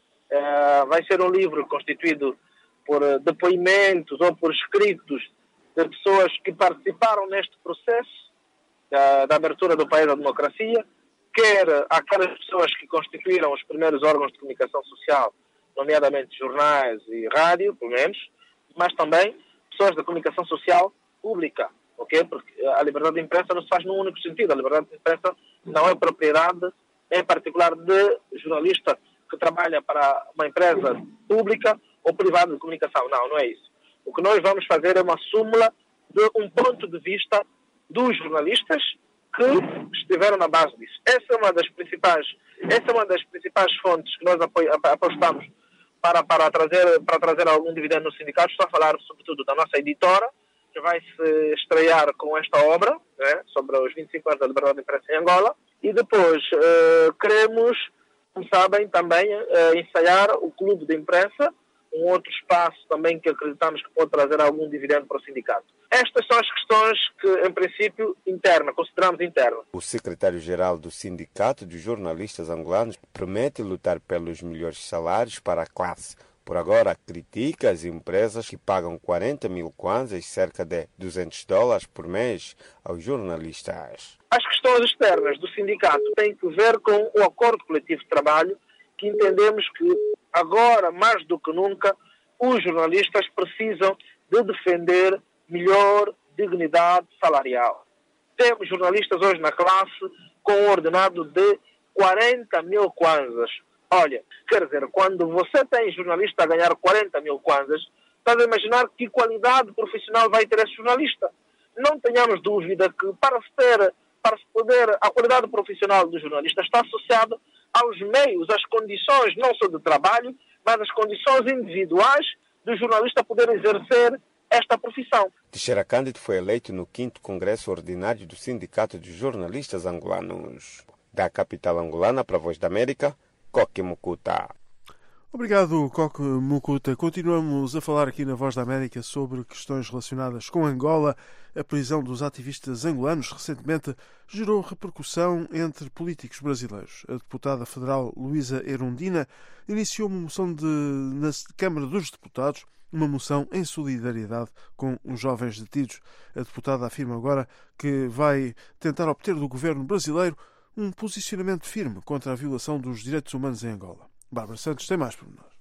Uh, vai ser um livro constituído por depoimentos ou por escritos de pessoas que participaram neste processo da, da abertura do país à democracia, quer aquelas pessoas que constituíram os primeiros órgãos de comunicação social, nomeadamente jornais e rádio, pelo menos, mas também pessoas da comunicação social pública, ok? Porque a liberdade de imprensa não se faz num único sentido. A liberdade de imprensa não é propriedade, em particular, de jornalista que trabalha para uma empresa pública ou privada de comunicação. Não, não é isso. O que nós vamos fazer é uma súmula de um ponto de vista dos jornalistas que estiveram na base disso. Essa é uma das principais, essa é uma das principais fontes que nós apostamos para, para, trazer, para trazer algum dividendo no sindicato. Estou a falar, sobretudo, da nossa editora, que vai se estrear com esta obra, né, sobre os vinte e cinco anos da liberdade de imprensa em Angola. E depois uh, queremos, como sabem, também uh, ensaiar o clube de imprensa, um outro espaço também que acreditamos que pode trazer algum dividendo para o sindicato. Estas são as questões que, em princípio, interna, consideramos interna. O secretário-geral do Sindicato de Jornalistas Angolanos promete lutar pelos melhores salários para a classe. Por agora, critica as empresas que pagam quarenta mil kwanzas, cerca de duzentos dólares por mês, aos jornalistas. As questões externas do sindicato têm que ver com o acordo coletivo de trabalho, que entendemos que agora, mais do que nunca, os jornalistas precisam de defender melhor dignidade salarial. Temos jornalistas hoje na classe com um ordenado de quarenta mil kwanzas. Olha, quer dizer, quando você tem jornalista a ganhar quarenta mil kwanzas, estás a imaginar que qualidade profissional vai ter esse jornalista. Não tenhamos dúvida que para se ter, para se poder, a qualidade profissional do jornalista está associada aos meios, às condições, não só de trabalho, mas as condições individuais do jornalista poder exercer esta profissão. Teixeira Cândido foi eleito no quinto Congresso Ordinário do Sindicato de Jornalistas Angolanos. Da capital angolana para a Voz da América, Coque Mucuta. Obrigado, Coque Mucuta. Continuamos a falar aqui na Voz da América sobre questões relacionadas com Angola. A prisão dos ativistas angolanos recentemente gerou repercussão entre políticos brasileiros. A deputada federal Luísa Erundina iniciou uma moção de, na Câmara dos Deputados, uma moção em solidariedade com os jovens detidos. A deputada afirma agora que vai tentar obter do governo brasileiro um posicionamento firme contra a violação dos direitos humanos em Angola. Bárbara Santos tem mais por nós.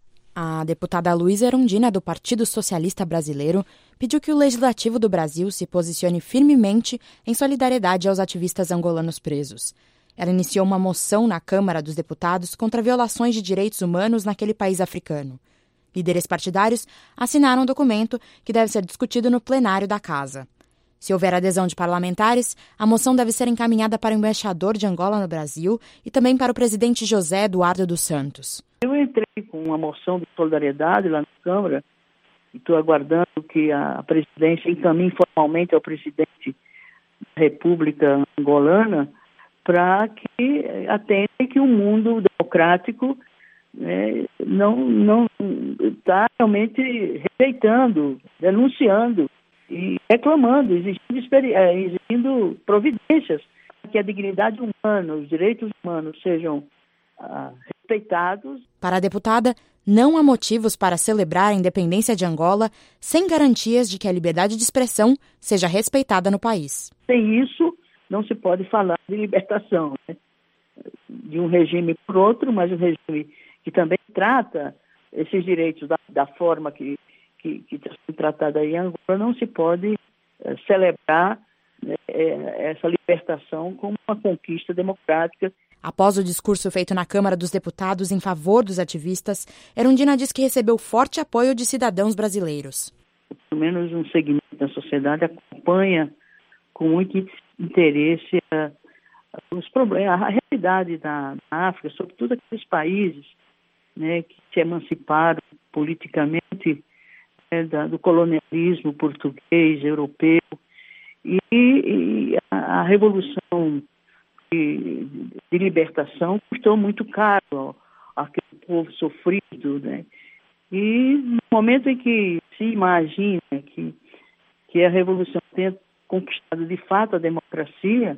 A deputada Luísa Erundina, do Partido Socialista Brasileiro, pediu que o Legislativo do Brasil se posicione firmemente em solidariedade aos ativistas angolanos presos. Ela iniciou uma moção na Câmara dos Deputados contra violações de direitos humanos naquele país africano. Líderes partidários assinaram um documento que deve ser discutido no plenário da Casa. Se houver adesão de parlamentares, a moção deve ser encaminhada para o embaixador de Angola no Brasil e também para o presidente José Eduardo dos Santos. Eu entrei com uma moção de solidariedade lá na Câmara e estou aguardando que a presidência encaminhe formalmente ao presidente da República Angolana para que atenda que o mundo democrático né, não está realmente rejeitando, denunciando e reclamando, exigindo, exigindo providências para que a dignidade humana, os direitos humanos sejam ah, respeitados. Para a deputada, não há motivos para celebrar a independência de Angola sem garantias de que a liberdade de expressão seja respeitada no país. Sem isso, não se pode falar de libertação, né? De um regime por outro, mas um regime que também trata esses direitos da, da forma que que está sendo tratada aí em Angola, não se pode eh, celebrar né, essa libertação como uma conquista democrática. Após o discurso feito na Câmara dos Deputados em favor dos ativistas, Erundina diz que recebeu forte apoio de cidadãos brasileiros. Pelo menos um segmento da sociedade acompanha com muito interesse a, os problemas, a realidade da, da África, sobretudo aqueles países, né, que se emanciparam politicamente, né, da, do colonialismo português, europeu, e, e a, a revolução de, de libertação custou muito caro àquele povo sofrido, né? E no momento em que se imagina que, que a revolução tenha conquistado de fato a democracia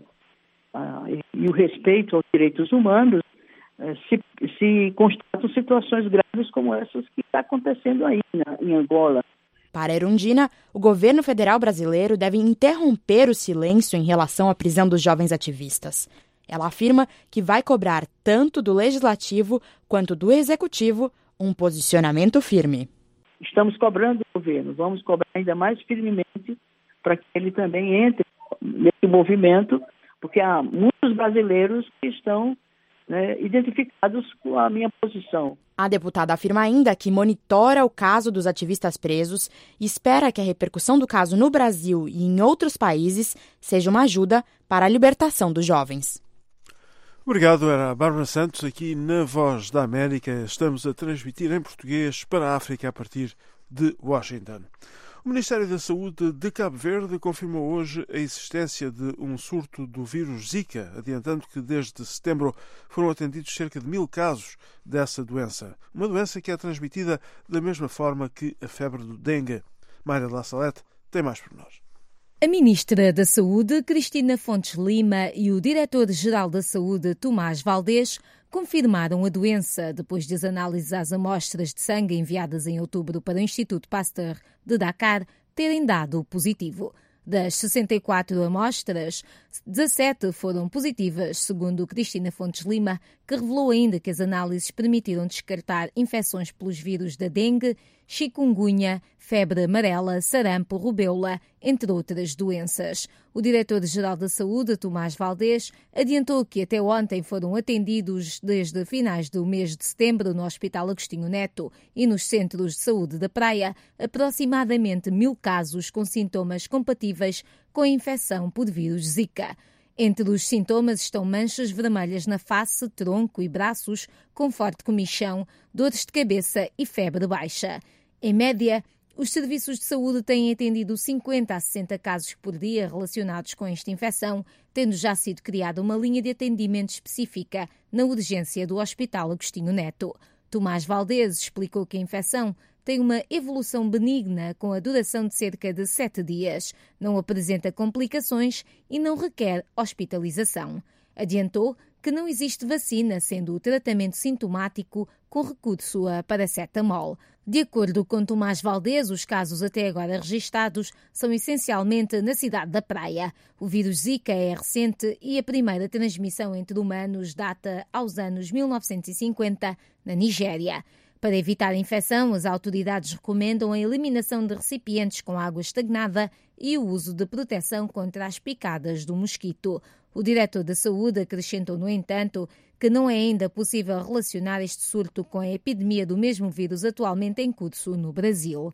ah, e, e o respeito aos direitos humanos, eh, se, se constatam situações graves como essas que está acontecendo aí na, em Angola. Para Erundina, o governo federal brasileiro deve interromper o silêncio em relação à prisão dos jovens ativistas. Ela afirma que vai cobrar tanto do legislativo quanto do executivo um posicionamento firme. Estamos cobrando o governo, vamos cobrar ainda mais firmemente para que ele também entre nesse movimento, porque há muitos brasileiros que estão, né, identificados com a minha posição. A deputada afirma ainda que monitora o caso dos ativistas presos e espera que a repercussão do caso no Brasil e em outros países seja uma ajuda para a libertação dos jovens. Obrigado, era a Bárbara Santos, aqui na Voz da América. Estamos a transmitir em português para a África a partir de Washington. O Ministério da Saúde de Cabo Verde confirmou hoje a existência de um surto do vírus Zika, adiantando que desde setembro foram atendidos cerca de mil casos dessa doença. Uma doença que é transmitida da mesma forma que a febre do dengue. Mayra La Salette tem mais por nós. A Ministra da Saúde, Cristina Fontes Lima, e o Diretor-Geral da Saúde, Tomás Valdés, confirmaram a doença depois das análises às amostras de sangue enviadas em outubro para o Instituto Pasteur de Dakar terem dado positivo. Das sessenta e quatro amostras, dezassete foram positivas, segundo Cristina Fontes Lima, que revelou ainda que as análises permitiram descartar infecções pelos vírus da dengue, chikungunya, febre amarela, sarampo, rubéola, entre outras doenças. O Diretor-Geral da Saúde, Tomás Valdés, adiantou que até ontem foram atendidos desde finais do mês de setembro no Hospital Agostinho Neto e nos Centros de Saúde da Praia aproximadamente mil casos com sintomas compatíveis com a infecção por vírus Zika. Entre os sintomas estão manchas vermelhas na face, tronco e braços, com forte comichão, dores de cabeça e febre baixa. Em média, os serviços de saúde têm atendido cinquenta a sessenta casos por dia relacionados com esta infecção, tendo já sido criada uma linha de atendimento específica na urgência do Hospital Agostinho Neto. Tomás Valdés explicou que a infecção tem uma evolução benigna com a duração de cerca de sete dias, não apresenta complicações e não requer hospitalização. Adiantou que não existe vacina, sendo o tratamento sintomático com recurso a paracetamol. De acordo com Tomás Valdés, os casos até agora registados são essencialmente na cidade da Praia. O vírus Zika é recente e a primeira transmissão entre humanos data aos anos mil novecentos e cinquenta, na Nigéria. Para evitar a infecção, as autoridades recomendam a eliminação de recipientes com água estagnada e o uso de proteção contra as picadas do mosquito. O diretor da Saúde acrescentou, no entanto, que não é ainda possível relacionar este surto com a epidemia do mesmo vírus atualmente em curso no Brasil.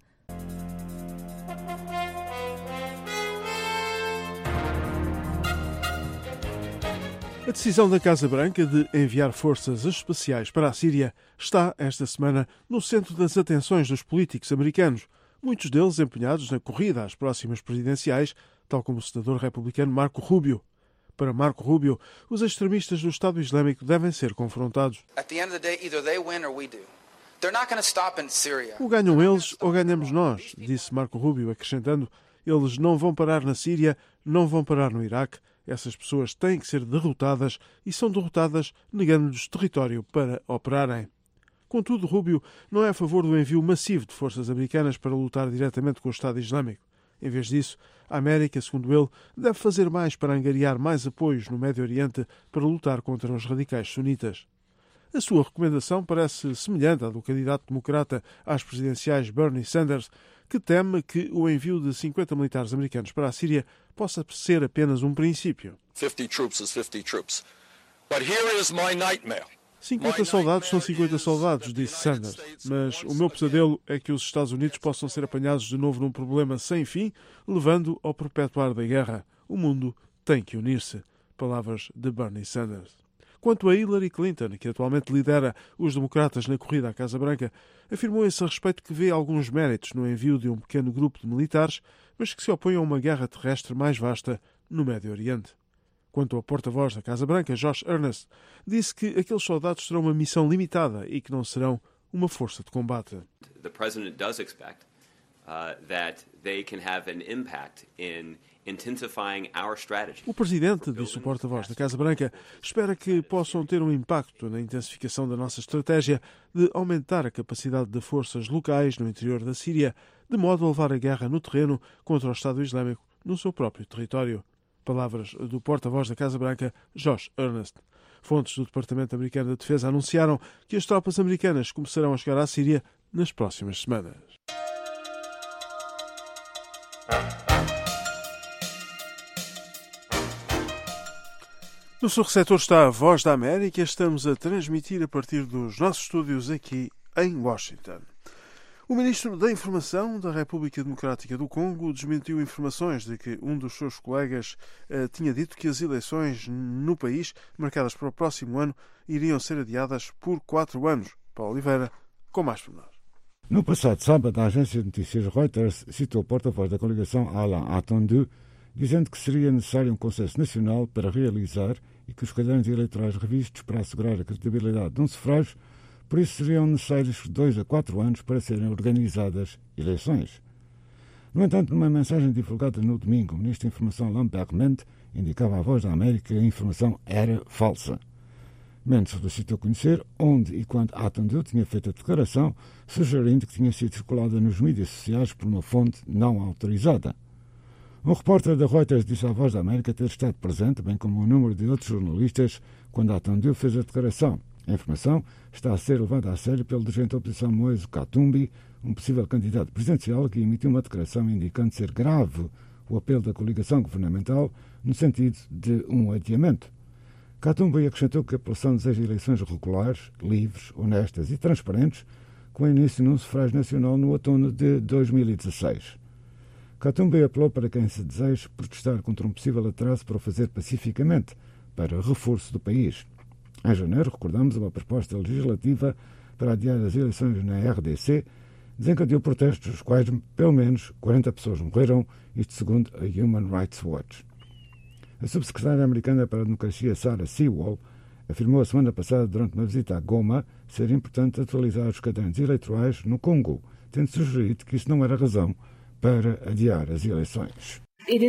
A decisão da Casa Branca de enviar forças especiais para a Síria está, esta semana, no centro das atenções dos políticos americanos, muitos deles empenhados na corrida às próximas presidenciais, tal como o senador republicano Marco Rubio. Para Marco Rubio, os extremistas do Estado Islâmico devem ser confrontados. Ou ganham eles ou ganhamos nós, disse Marco Rubio, acrescentando: eles não vão parar na Síria, não vão parar no Iraque. Essas pessoas têm que ser derrotadas e são derrotadas negando-lhes território para operarem. Contudo, Rubio não é a favor do envio massivo de forças americanas para lutar diretamente com o Estado Islâmico. Em vez disso, a América, segundo ele, deve fazer mais para angariar mais apoios no Médio Oriente para lutar contra os radicais sunitas. A sua recomendação parece semelhante à do candidato democrata às presidenciais Bernie Sanders, que teme que o envio de cinquenta militares americanos para a Síria possa ser apenas um princípio. cinquenta soldados são cinquenta soldados, disse Sanders, mas o meu pesadelo é que os Estados Unidos possam ser apanhados de novo num problema sem fim, levando ao perpetuar da guerra. O mundo tem que unir-se. Palavras de Bernie Sanders. Quanto a Hillary Clinton, que atualmente lidera os democratas na corrida à Casa Branca, afirmou a esse respeito que vê alguns méritos no envio de um pequeno grupo de militares, mas que se opõe a uma guerra terrestre mais vasta no Médio Oriente. Quanto ao porta-voz da Casa Branca, Josh Earnest, disse que aqueles soldados terão uma missão limitada e que não serão uma força de combate. The president does expect uh, that they can have an impact in intensifying our strategy. O presidente, disse o porta-voz da Casa Branca, espera que possam ter um impacto na intensificação da nossa estratégia de aumentar a capacidade de forças locais no interior da Síria, de modo a levar a guerra no terreno contra o Estado Islâmico no seu próprio território. Palavras do porta-voz da Casa Branca, Josh Earnest. Fontes do Departamento Americano de Defesa anunciaram que as tropas americanas começarão a chegar à Síria nas próximas semanas. No seu receptor está a Voz da América. Estamos a transmitir a partir dos nossos estúdios aqui em Washington. O ministro da Informação da República Democrática do Congo desmentiu informações de que um dos seus colegas uh, tinha dito que as eleições no país, marcadas para o próximo ano, iriam ser adiadas por quatro anos. Paulo Oliveira, com mais pormenores. No passado sábado, a agência de notícias Reuters citou o porta-voz da coligação Alain Attendu, dizendo que seria necessário um consenso nacional para realizar e que os cadernos eleitorais revistos para assegurar a credibilidade de um sufrágio. Por isso seriam necessários dois a quatro anos para serem organizadas eleições. No entanto, numa mensagem divulgada no domingo, o ministro da Informação Lambert Mende indicava à Voz da América que a informação era falsa. Mendes solicitou conhecer onde e quando Attendu tinha feito a declaração, sugerindo que tinha sido circulada nos mídias sociais por uma fonte não autorizada. Um repórter da Reuters disse à Voz da América ter estado presente, bem como um número de outros jornalistas, quando Attendu fez a declaração. A informação está a ser levada a sério pelo dirigente da oposição Moise Katumbi, um possível candidato presidencial que emitiu uma declaração indicando ser grave o apelo da coligação governamental no sentido de um adiamento. Katumbi acrescentou que a população deseja eleições regulares, livres, honestas e transparentes, com início num sufrágio nacional no outono de dois mil e dezesseis. Katumbi apelou para quem se deseja protestar contra um possível atraso para o fazer pacificamente, para reforço do país. Em janeiro, recordamos, uma proposta legislativa para adiar as eleições na R D C desencadeou protestos, dos quais pelo menos quarenta pessoas morreram, isto segundo a Human Rights Watch. A subsecretária americana para a democracia, Sarah Sewall, afirmou a semana passada, durante uma visita a Goma, ser importante atualizar os cadernos eleitorais no Congo, tendo sugerido que isso não era razão para adiar as eleições.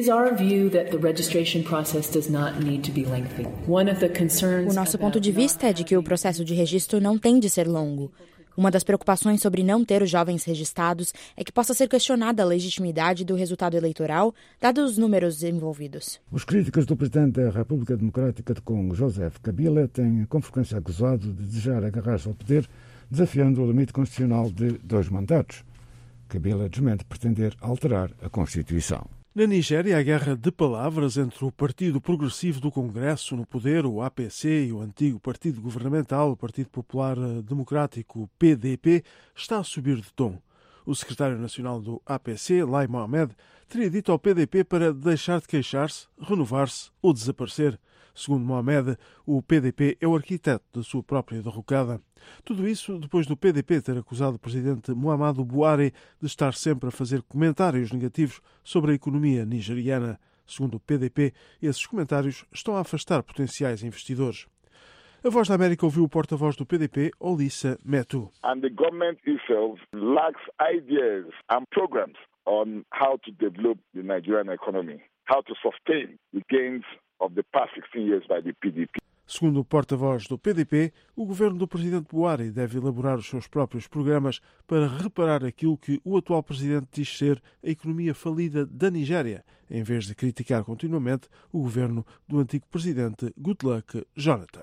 O nosso ponto de vista é de que o processo de registro não tem de ser longo. Uma das preocupações sobre não ter os jovens registrados é que possa ser questionada a legitimidade do resultado eleitoral, dados os números envolvidos. Os críticos do presidente da República Democrática do Congo, Joseph Kabila, têm com frequência acusado de desejar agarrar-se ao poder, desafiando o limite constitucional de dois mandatos. Kabila desmente pretender alterar a Constituição. Na Nigéria, a guerra de palavras entre o Partido Progressivo do Congresso no poder, o A P C, e o antigo Partido Governamental, o Partido Popular Democrático, P D P, está a subir de tom. O secretário nacional do A P C, Lai Mohamed, teria dito ao P D P para deixar de queixar-se, renovar-se ou desaparecer. Segundo Mohamed, o P D P é o arquiteto da sua própria derrocada. Tudo isso depois do P D P ter acusado o presidente Muhammadu Buhari de estar sempre a fazer comentários negativos sobre a economia nigeriana. Segundo o P D P, esses comentários estão a afastar potenciais investidores. A Voz da América ouviu o porta-voz do P D P, Olisa Metu. And the government itself lacks ideas and programs on how to develop the Nigerian economy, how to sustain the gains of the past sixteen years by the P D P. Segundo o porta-voz do P D P, o governo do presidente Buhari deve elaborar os seus próprios programas para reparar aquilo que o atual presidente diz ser a economia falida da Nigéria, em vez de criticar continuamente o governo do antigo presidente Goodluck Jonathan.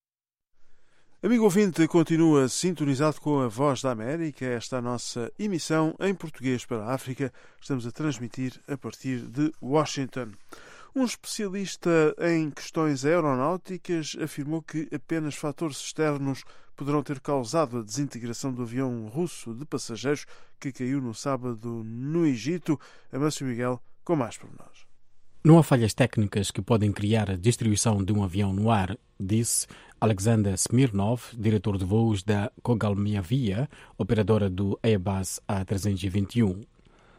Amigo ouvinte, continua sintonizado com a Voz da América, esta é a nossa emissão em português para a África. Estamos a transmitir a partir de Washington. Um especialista em questões aeronáuticas afirmou que apenas fatores externos poderão ter causado a desintegração do avião russo de passageiros que caiu no sábado no Egito. Amancio Miguel, com mais pormenores. Não há falhas técnicas que podem criar a destruição de um avião no ar, disse Alexander Smirnov, diretor de voos da Kogalmiavia, operadora do Airbus A trezentos e vinte e um.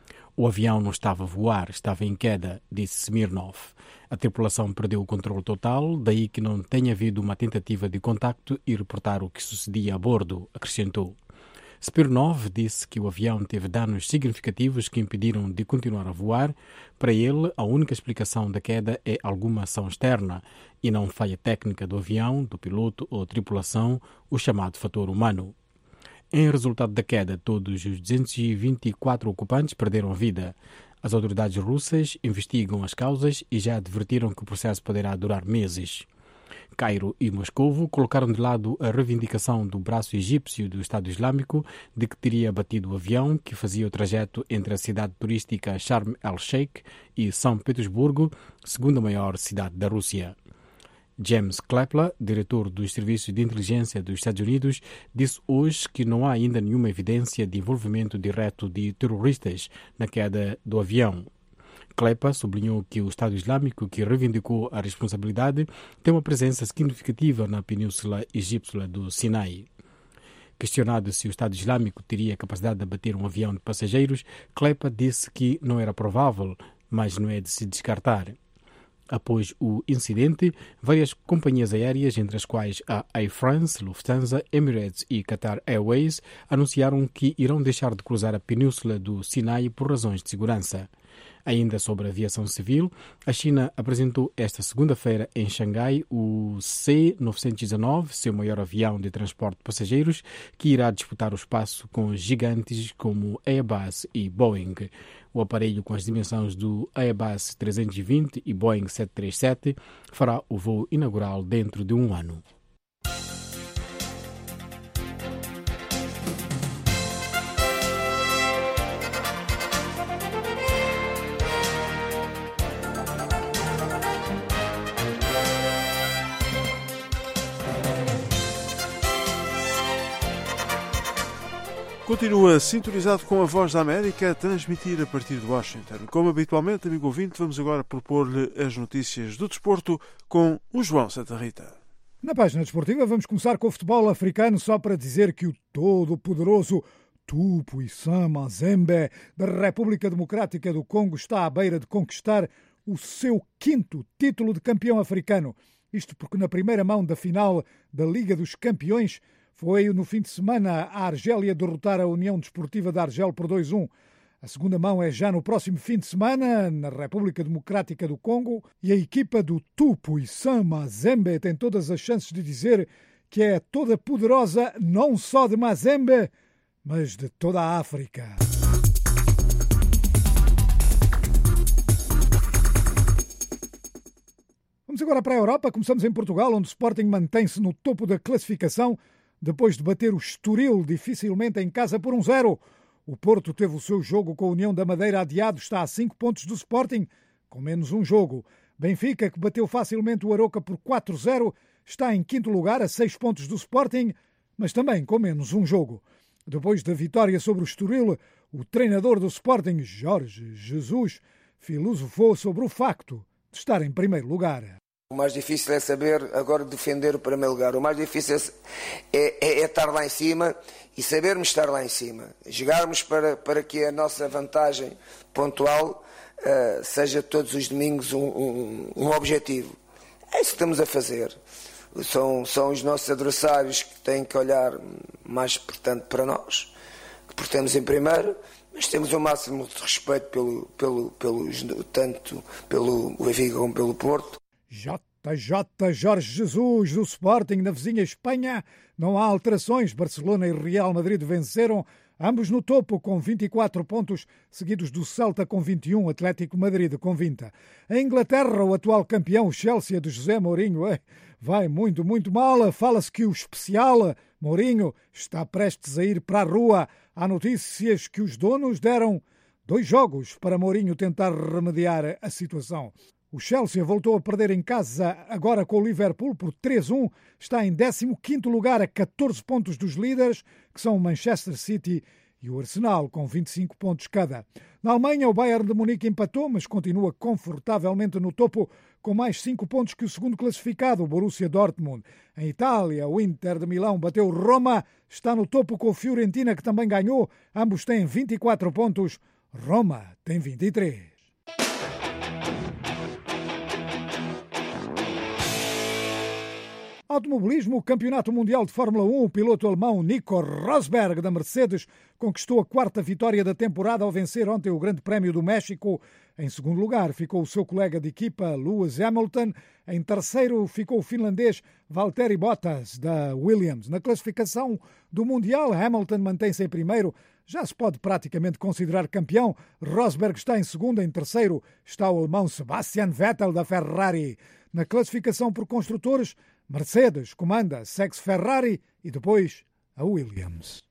O avião não estava a voar, estava em queda, disse Smirnov. A tripulação perdeu o controle total, daí que não tenha havido uma tentativa de contacto e reportar o que sucedia a bordo, acrescentou. Smirnov disse que o avião teve danos significativos que impediram de continuar a voar. Para ele, a única explicação da queda é alguma ação externa e não falha técnica do avião, do piloto ou tripulação, o chamado fator humano. Em resultado da queda, todos os duzentos e vinte e quatro ocupantes perderam a vida. As autoridades russas investigam as causas e já advertiram que o processo poderá durar meses. Cairo e Moscovo colocaram de lado a reivindicação do braço egípcio do Estado Islâmico de que teria abatido o avião que fazia o trajeto entre a cidade turística Sharm el-Sheikh e São Petersburgo, segunda maior cidade da Rússia. James Clapper, diretor dos serviços de inteligência dos Estados Unidos, disse hoje que não há ainda nenhuma evidência de envolvimento direto de terroristas na queda do avião. Clapper sublinhou que o Estado Islâmico, que reivindicou a responsabilidade, tem uma presença significativa na península egípcia do Sinai. Questionado se o Estado Islâmico teria capacidade de abater um avião de passageiros, Clapper disse que não era provável, mas não é de se descartar. Após o incidente, várias companhias aéreas, entre as quais a Air France, Lufthansa, Emirates e Qatar Airways, anunciaram que irão deixar de cruzar a península do Sinai por razões de segurança. Ainda sobre a aviação civil, a China apresentou esta segunda-feira em Xangai o C novecentos e dezenove, seu maior avião de transporte de passageiros, que irá disputar o espaço com gigantes como Airbus e Boeing. O aparelho, com as dimensões do Airbus trezentos e vinte e Boeing sete três sete, fará o voo inaugural dentro de um ano. Continua sintonizado com a Voz da América, a transmitir a partir de Washington. Como habitualmente, amigo ouvinte, vamos agora propor-lhe as notícias do desporto com o João Santa Rita. Na página desportiva vamos começar com o futebol africano, só para dizer que o todo-poderoso Tupuisan Mazembe da República Democrática do Congo está à beira de conquistar o seu quinto título de campeão africano. Isto porque na primeira mão da final da Liga dos Campeões foi no fim de semana a Argélia derrotar a União Desportiva de Argel por dois a um. A segunda mão é já no próximo fim de semana, na República Democrática do Congo, e a equipa do Tupuisan Mazembe tem todas as chances de dizer que é toda poderosa, não só de Mazembe, mas de toda a África. Vamos agora para a Europa. Começamos em Portugal, onde o Sporting mantém-se no topo da classificação depois de bater o Estoril dificilmente em casa por um zero. O Porto teve o seu jogo com a União da Madeira adiado, está a cinco pontos do Sporting, com menos um jogo. Benfica, que bateu facilmente o Aroca por quatro a zero, está em quinto lugar, a seis pontos do Sporting, mas também com menos um jogo. Depois da vitória sobre o Estoril, o treinador do Sporting, Jorge Jesus, filosofou sobre o facto de estar em primeiro lugar. O mais difícil é saber agora defender o primeiro lugar. O mais difícil é, é, é estar lá em cima e sabermos estar lá em cima. Jogarmos para, para que a nossa vantagem pontual uh, seja todos os domingos um, um, um objetivo. É isso que estamos a fazer. São, são os nossos adversários que têm que olhar mais, portanto, para nós, que portamos em primeiro, mas temos o máximo de respeito pelo, pelo, pelo, tanto pelo Benfica como pelo Porto. J J Jorge Jesus do Sporting na vizinha Espanha. Não há alterações. Barcelona e Real Madrid venceram, ambos no topo com vinte e quatro pontos, seguidos do Celta com vinte e um, Atlético Madrid com vinte. Em Inglaterra, o atual campeão, o Chelsea de José Mourinho, é, vai muito, muito mal. Fala-se que o especial Mourinho está prestes a ir para a rua. Há notícias que os donos deram dois jogos para Mourinho tentar remediar a situação. O Chelsea voltou a perder em casa agora com o Liverpool por três a um. Está em décimo quinto lugar a catorze pontos dos líderes, que são o Manchester City e o Arsenal com vinte e cinco pontos cada. Na Alemanha, o Bayern de Munique empatou, mas continua confortavelmente no topo, com mais cinco pontos que o segundo classificado, o Borussia Dortmund. Em Itália, o Inter de Milão bateu Roma, está no topo com o Fiorentina, que também ganhou. Ambos têm vinte e quatro pontos, Roma tem vinte e três. Automobilismo, o Campeonato Mundial de Fórmula um, o piloto alemão Nico Rosberg, da Mercedes, conquistou a quarta vitória da temporada ao vencer ontem o Grande Prémio do México. Em segundo lugar ficou o seu colega de equipa Lewis Hamilton. Em terceiro ficou o finlandês Valtteri Bottas, da Williams. Na classificação do Mundial, Hamilton mantém-se em primeiro. Já se pode praticamente considerar campeão. Rosberg está em segundo. Em terceiro está o alemão Sebastian Vettel, da Ferrari. Na classificação por construtores, Mercedes comanda, segue-se Ferrari e depois a Williams.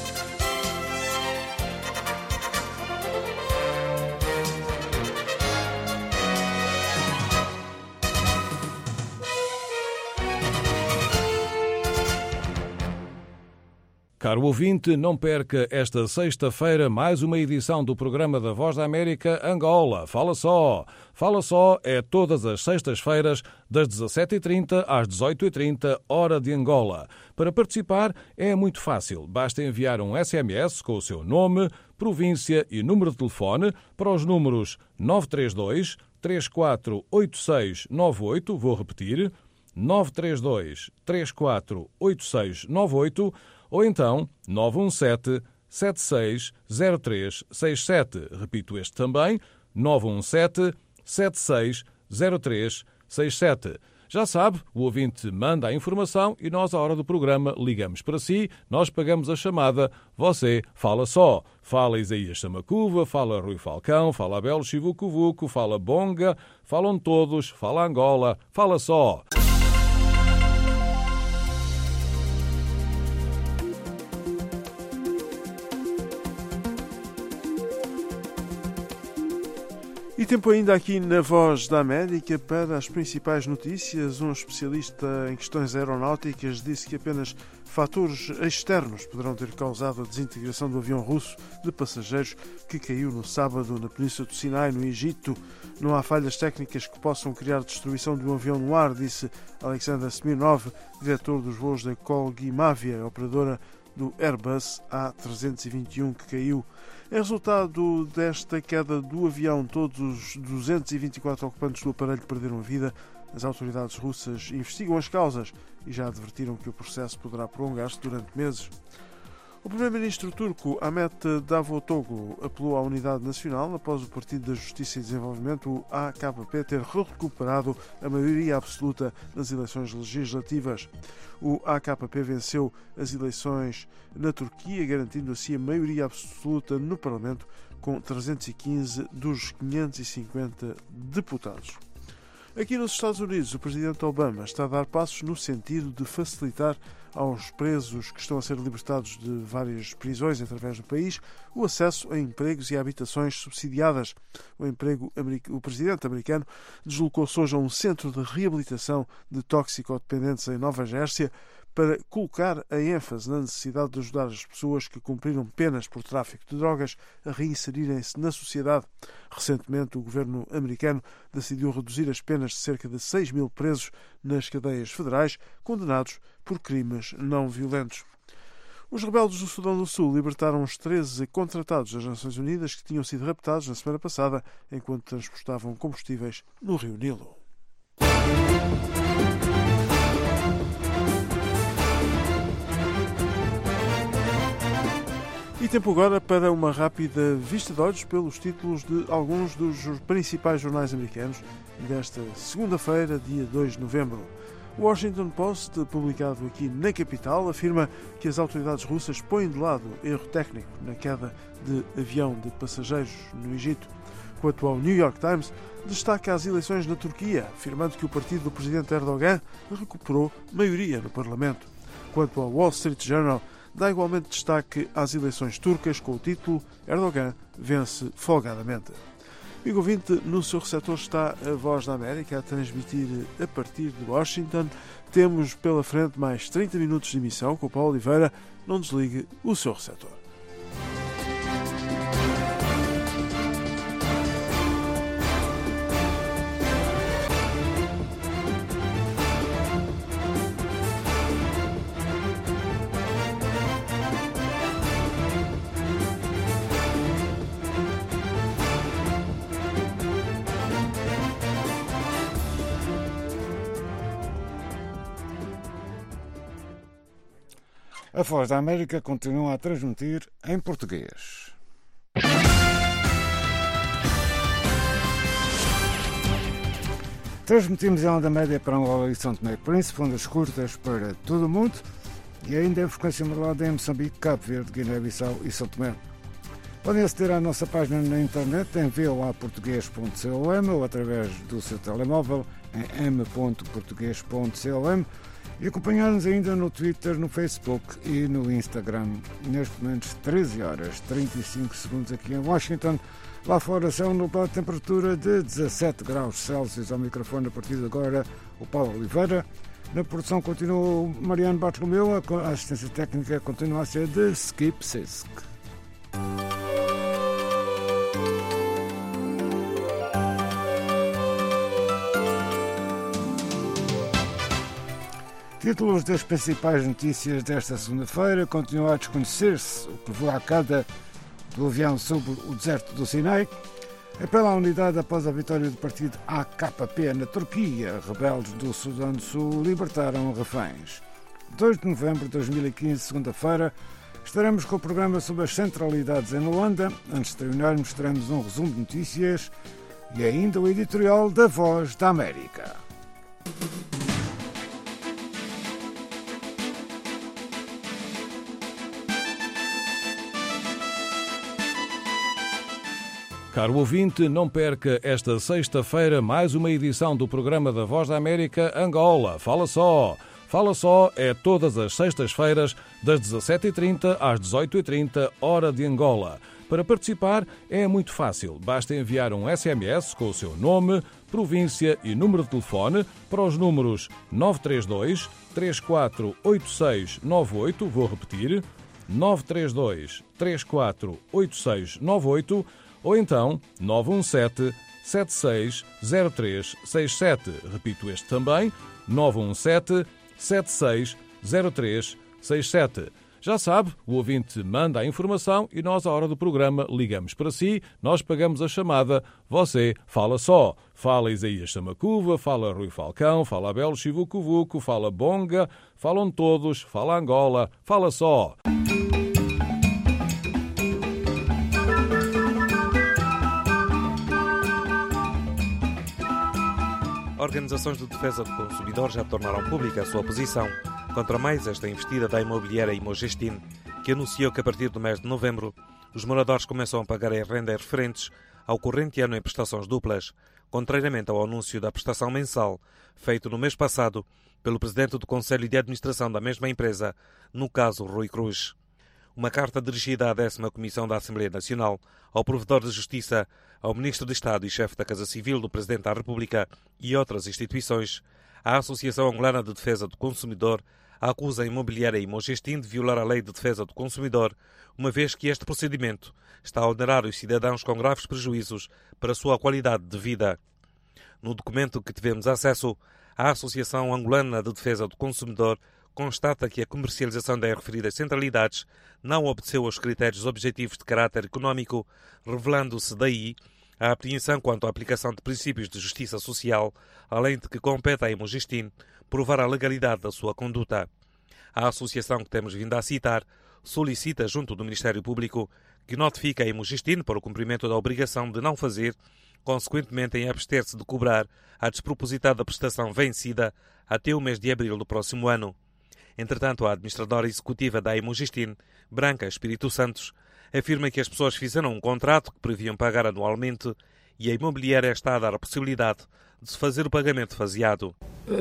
Caro ouvinte, não perca esta sexta-feira mais uma edição do programa da Voz da América Angola. Fala só! Fala só é todas as sextas-feiras, das dezassete e trinta às dezoito e trinta, hora de Angola. Para participar é muito fácil. Basta enviar um S M S com o seu nome, província e número de telefone para os números nove três dois, três quatro oito seis nove oito, vou repetir, nove três dois, três quatro oito seis nove oito, ou então nove um sete, sete seis zero três seis sete. Repito este também, nove um sete, sete seis zero três seis sete. Já sabe, o ouvinte manda a informação e nós, à hora do programa, ligamos para si, nós pagamos a chamada, você fala só. Fala Isaías Samacuva, fala Rui Falcão, fala Abel Chivucovuco, fala Bonga, falam todos, fala Angola, fala só. E tempo ainda aqui na Voz da América para as principais notícias. Um especialista em questões aeronáuticas disse que apenas fatores externos poderão ter causado a desintegração do avião russo de passageiros que caiu no sábado na Península do Sinai, no Egito. Não há falhas técnicas que possam criar destruição de um avião no ar, disse Alexander Smirnov, diretor dos voos da Colgimavia, operadora do Airbus A trezentos e vinte e um que caiu. Em resultado desta queda do avião, todos os duzentos e vinte e quatro ocupantes do aparelho perderam a vida. As autoridades russas investigam as causas e já advertiram que o processo poderá prolongar-se durante meses. O primeiro-ministro turco Ahmet Davutoglu apelou à unidade nacional após o Partido da Justiça e Desenvolvimento, o A K P, ter recuperado a maioria absoluta nas eleições legislativas. O A K P venceu as eleições na Turquia, garantindo assim a maioria absoluta no Parlamento, com trezentos e quinze dos quinhentos e cinquenta deputados. Aqui nos Estados Unidos, o presidente Obama está a dar passos no sentido de facilitar aos presos que estão a ser libertados de várias prisões através do país o acesso a empregos e a habitações subsidiadas. O, emprego, o presidente americano deslocou-se hoje a um centro de reabilitação de toxicodependentes em Nova Jersey para colocar a ênfase na necessidade de ajudar as pessoas que cumpriram penas por tráfico de drogas a reinserirem-se na sociedade. Recentemente, o governo americano decidiu reduzir as penas de cerca de seis mil presos nas cadeias federais condenados por crimes não violentos. Os rebeldes do Sudão do Sul libertaram os treze contratados das Nações Unidas que tinham sido raptados na semana passada enquanto transportavam combustíveis no rio Nilo. E tempo agora para uma rápida vista de olhos pelos títulos de alguns dos principais jornais americanos desta segunda-feira, dia dois de novembro. O Washington Post, publicado aqui na capital, afirma que as autoridades russas põem de lado erro técnico na queda de avião de passageiros no Egito. Quanto ao New York Times, destaca as eleições na Turquia, afirmando que o partido do presidente Erdogan recuperou maioria no Parlamento. Quanto ao Wall Street Journal, dá igualmente destaque às eleições turcas com o título Erdogan vence folgadamente. Amigo ouvinte, no seu receptor está a Voz da América a transmitir a partir de Washington. Temos pela frente mais trinta minutos de emissão com o Paulo Oliveira. Não desligue o seu receptor. A Voz da América continua a transmitir em português. Transmitimos em onda média para Angola e São Tomé e Príncipe, ondas curtas para todo o mundo e ainda em frequência modulada em Moçambique, Cabo Verde, Guiné-Bissau e São Tomé. Podem aceder à nossa página na internet em v o a português ponto com ou através do seu telemóvel em m ponto português ponto com e acompanhar-nos ainda no Twitter, no Facebook e no Instagram. Neste momento, treze horas e trinta e cinco segundos aqui em Washington. Lá fora, céu nublado, temperatura de dezassete graus Celsius. Ao microfone, a partir de agora, o Paulo Oliveira. Na produção continua o Mariano Bartolomeu. A assistência técnica continua a ser de Skip Sisk. Títulos das principais notícias desta segunda-feira. Continua a desconhecer-se o que levou à queda do avião sobre o deserto do Sinai. Apela à unidade após a vitória do partido A K P na Turquia. Rebeldes do Sudão do Sul libertaram reféns. dois de novembro de dois mil e quinze, segunda-feira, estaremos com o programa sobre as centralidades em Luanda. Antes de terminarmos, teremos um resumo de notícias e ainda o editorial da Voz da América. Caro ouvinte, não perca esta sexta-feira mais uma edição do programa da Voz da América Angola. Fala só! Fala só é todas as sextas-feiras, das dezassete e trinta às dezoito e trinta, hora de Angola. Para participar é muito fácil. Basta enviar um S M S com o seu nome, província e número de telefone para os números nove três dois, três quatro oito seis nove oito, vou repetir, nove três dois, três quatro oito seis nove oito, ou então nove um sete, sete seis zero três seis sete. Repito este também, nove um sete, sete seis zero três seis sete. Já sabe, o ouvinte manda a informação e nós, à hora do programa, ligamos para si, nós pagamos a chamada, você fala só. Fala Isaías Samacuva, fala Rui Falcão, fala Abel Chivucovuco, fala Bonga, falam todos, fala Angola, fala só. Organizações de defesa do consumidor já tornaram pública a sua posição contra mais esta investida da imobiliária Imogestin, que anunciou que a partir do mês de novembro os moradores começam a pagar em rendas referentes ao corrente ano em prestações duplas, contrariamente ao anúncio da prestação mensal feito no mês passado pelo presidente do Conselho de Administração da mesma empresa, no caso Rui Cruz. Uma carta dirigida à décima Comissão da Assembleia Nacional, ao Provedor de Justiça, ao Ministro de Estado e Chefe da Casa Civil do Presidente da República e outras instituições, a Associação Angolana de Defesa do Consumidor acusa a imobiliária Imogestin de violar a Lei de Defesa do Consumidor, uma vez que este procedimento está a onerar os cidadãos com graves prejuízos para a sua qualidade de vida. No documento que tivemos acesso, a Associação Angolana de Defesa do Consumidor constata que a comercialização das referidas centralidades não obedeceu aos critérios objetivos de caráter económico, revelando-se daí a apreensão quanto à aplicação de princípios de justiça social, além de que compete à Imogestin provar a legalidade da sua conduta. A associação que temos vindo a citar solicita, junto do Ministério Público, que notifique a Imogestin para o cumprimento da obrigação de não fazer, consequentemente em abster-se de cobrar a despropositada prestação vencida até o mês de abril do próximo ano. Entretanto, a administradora executiva da Imogestin, Branca Espírito Santos, afirma que as pessoas fizeram um contrato que previam pagar anualmente e a imobiliária está a dar a possibilidade de se fazer o pagamento faseado.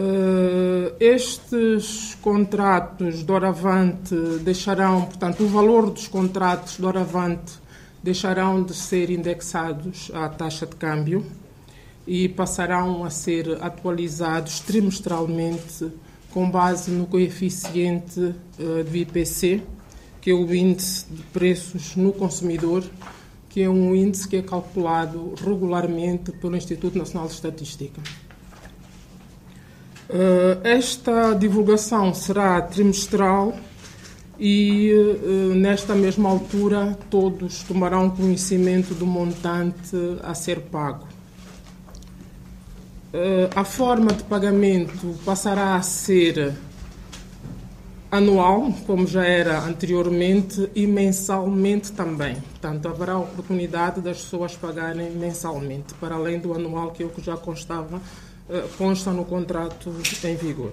Uh, estes contratos doravante deixarão, portanto, o valor dos contratos doravante deixarão de ser indexados à taxa de câmbio e passarão a ser atualizados trimestralmente com base no coeficiente uh, do I P C, que é o Índice de Preços no Consumidor, que é um índice que é calculado regularmente pelo Instituto Nacional de Estatística. Uh, esta divulgação será trimestral e, uh, nesta mesma altura, todos tomarão conhecimento do montante a ser pago. Uh, a forma de pagamento passará a ser anual, como já era anteriormente, e mensalmente também. Portanto, haverá a oportunidade das pessoas pagarem mensalmente, para além do anual, que é o que já constava, consta no contrato em vigor.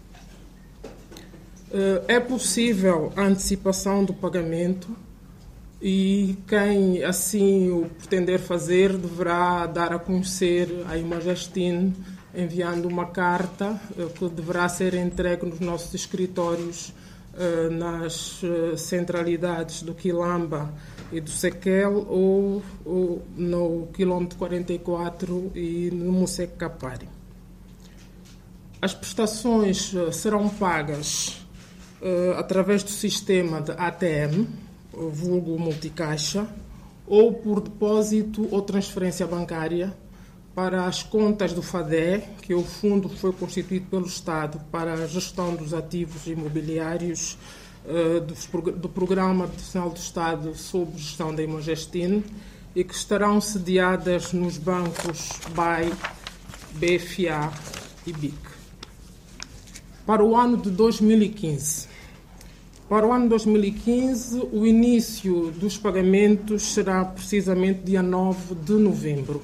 É possível a antecipação do pagamento e quem assim o pretender fazer deverá dar a conhecer a Imagestine enviando uma carta que deverá ser entregue nos nossos escritórios nas centralidades do Quilamba e do Sequel ou, ou no quilômetro quarenta e quatro e no Musec Capari. As prestações serão pagas Uh, através do sistema de A T M, vulgo multicaixa, ou por depósito ou transferência bancária para as contas do FADE, que é o fundo que foi constituído pelo Estado para a gestão dos ativos imobiliários uh, do, do Programa Nacional do Estado sob gestão da Imagestine, e que estarão sediadas nos bancos B A I, B F A e B I C. Para o ano de dois mil e quinze. Para o ano de dois mil e quinze, o início dos pagamentos será precisamente dia nove de novembro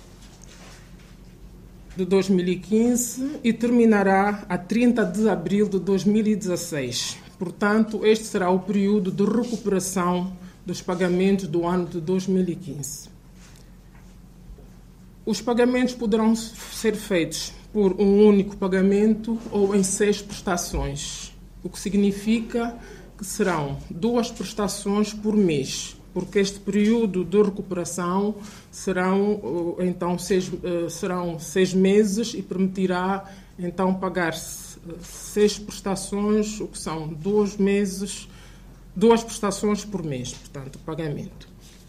de dois mil e quinze e terminará a trinta de abril de dois mil e dezasseis. Portanto, este será o período de recuperação dos pagamentos do ano de dois mil e quinze. Os pagamentos poderão ser feitos por um único pagamento ou em seis prestações, o que significa que serão duas prestações por mês, porque este período de recuperação serão, então, seis, serão seis meses e permitirá, então, pagar seis prestações, o que são dois meses, duas prestações por mês, portanto, pagamento.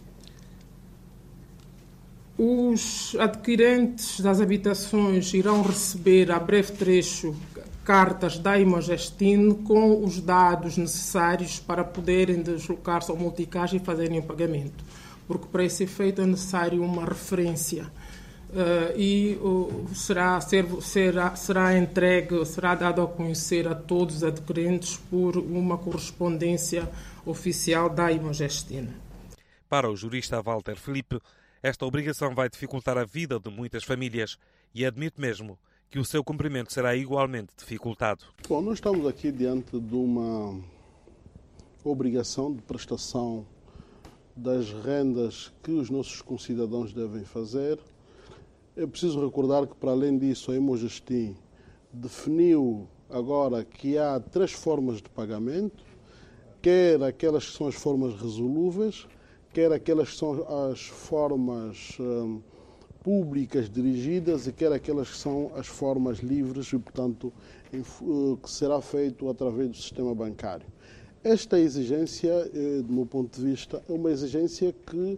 Os adquirentes das habitações irão receber a breve trecho cartas da Imagestine com os dados necessários para poderem deslocar-se ao multicaixa e fazerem o pagamento, porque para esse efeito é necessário uma referência uh, e uh, será, ser, será, será entregue, será dado a conhecer a todos os adquirentes por uma correspondência oficial da Imagestine. Para o jurista Walter Filipe, esta obrigação vai dificultar a vida de muitas famílias e admite mesmo que o seu cumprimento será igualmente dificultado. Bom, nós estamos aqui diante de uma obrigação de prestação das rendas que os nossos concidadãos devem fazer. É preciso recordar que, para além disso, a Imagestine definiu agora que há três formas de pagamento, quer aquelas que são as formas resolúveis, quer aquelas que são as formas hum, públicas dirigidas e quer aquelas que são as formas livres e, portanto, em, que será feito através do sistema bancário. Esta exigência, do meu ponto de vista, é uma exigência que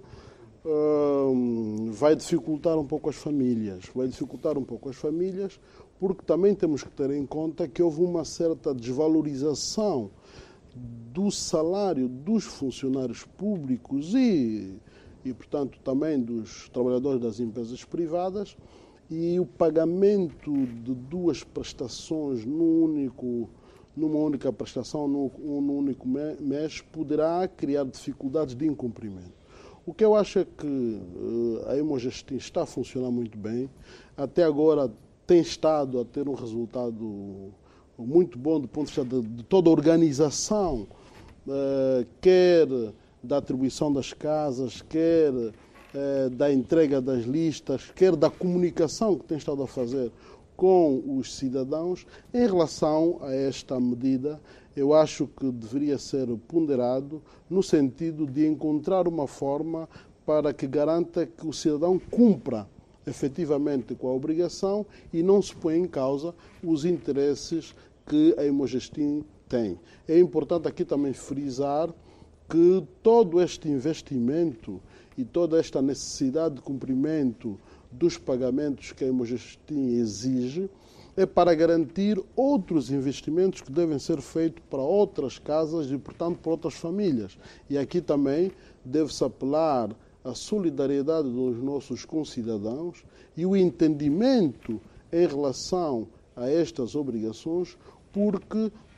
hum, vai dificultar um pouco as famílias. Vai dificultar um pouco as famílias porque também temos que ter em conta que houve uma certa desvalorização do salário dos funcionários públicos e, e, portanto, também dos trabalhadores das empresas privadas, e o pagamento de duas prestações num único, numa única prestação, num, num único mês, poderá criar dificuldades de incumprimento. O que eu acho é que uh, a Imagestine está a funcionar muito bem, até agora tem estado a ter um resultado muito bom do ponto de vista de, de toda a organização, eh, quer da atribuição das casas, quer eh, da entrega das listas, quer da comunicação que tem estado a fazer com os cidadãos. Em relação a esta medida, eu acho que deveria ser ponderado no sentido de encontrar uma forma para que garanta que o cidadão cumpra efetivamente com a obrigação e não se põe em causa os interesses que a Imagestine tem. É importante aqui também frisar que todo este investimento e toda esta necessidade de cumprimento dos pagamentos que a Imagestine exige é para garantir outros investimentos que devem ser feitos para outras casas e, portanto, para outras famílias. E aqui também deve-se apelar à solidariedade dos nossos concidadãos e o entendimento em relação a estas obrigações, porque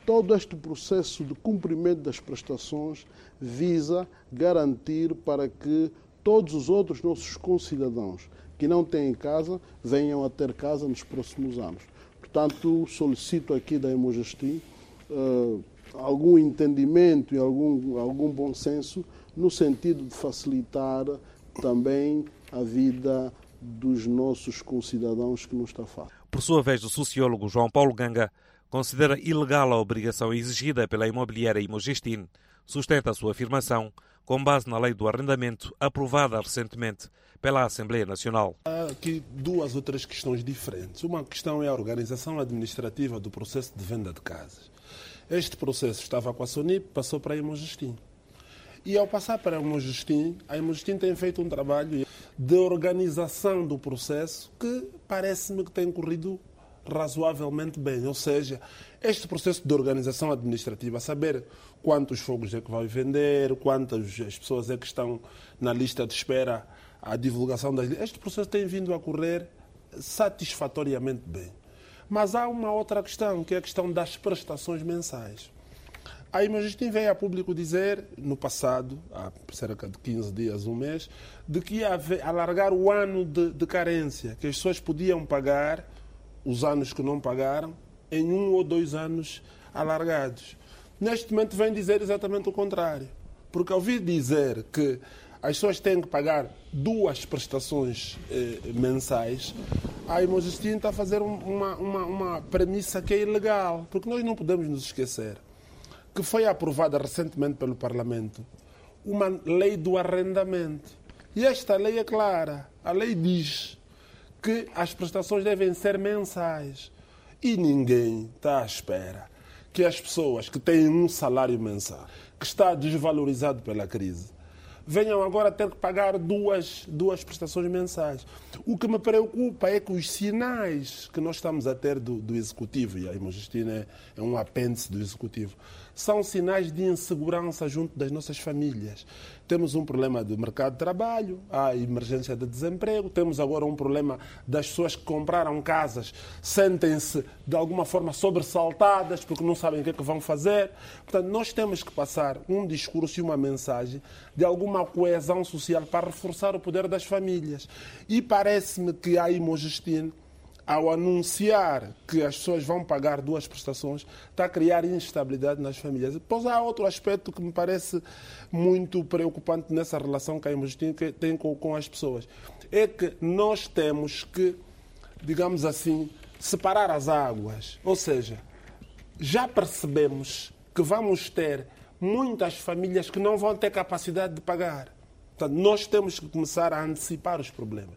todo este processo de cumprimento das prestações visa garantir para que todos os outros nossos concidadãos que não têm casa venham a ter casa nos próximos anos. Portanto, solicito aqui da Hemogestim uh, algum entendimento e algum, algum bom senso no sentido de facilitar também a vida dos nossos concidadãos, que não está fácil. Por sua vez, o sociólogo João Paulo Ganga considera ilegal a obrigação exigida pela imobiliária Imogestim. Sustenta a sua afirmação com base na lei do arrendamento aprovada recentemente pela Assembleia Nacional. Há aqui duas ou três questões diferentes. Uma questão é a organização administrativa do processo de venda de casas. Este processo estava com a Sonip, passou para a Imogestim. E ao passar para a Imogestim, a Imogestim tem feito um trabalho de organização do processo que parece-me que tem corrido razoavelmente bem. Ou seja, este processo de organização administrativa, saber quantos fogos é que vai vender, quantas as pessoas é que estão na lista de espera, a divulgação das listas, este processo tem vindo a correr satisfatoriamente bem. Mas há uma outra questão, que é a questão das prestações mensais. A Imogestim veio a público dizer, no passado, há cerca de quinze dias, um mês, de que ia alargar o ano de, de carência, que as pessoas podiam pagar os anos que não pagaram em um ou dois anos alargados. Neste momento vem dizer exatamente o contrário. Porque ao vir dizer que as pessoas têm que pagar duas prestações eh, mensais, a Imogestim está a fazer uma, uma, uma premissa que é ilegal. Porque nós não podemos nos esquecer que foi aprovada recentemente pelo Parlamento uma lei do arrendamento. E esta lei é clara. A lei diz que as prestações devem ser mensais. E ninguém está à espera que as pessoas que têm um salário mensal, que está desvalorizado pela crise, venham agora ter que pagar duas, duas prestações mensais. O que me preocupa é que os sinais que nós estamos a ter do, do Executivo, e a Imogestim é, é um apêndice do Executivo, são sinais de insegurança junto das nossas famílias. Temos um problema do mercado de trabalho, há emergência de desemprego, temos agora um problema das pessoas que compraram casas, sentem-se de alguma forma sobressaltadas porque não sabem o que é que vão fazer. Portanto, nós temos que passar um discurso e uma mensagem de alguma coesão social para reforçar o poder das famílias. E parece-me que a Imogestim, ao anunciar que as pessoas vão pagar duas prestações, está a criar instabilidade nas famílias. Depois há outro aspecto que me parece muito preocupante nessa relação que a Imogestim tem com, com as pessoas. É que nós temos que, digamos assim, separar as águas. Ou seja, já percebemos que vamos ter muitas famílias que não vão ter capacidade de pagar. Portanto, nós temos que começar a antecipar os problemas.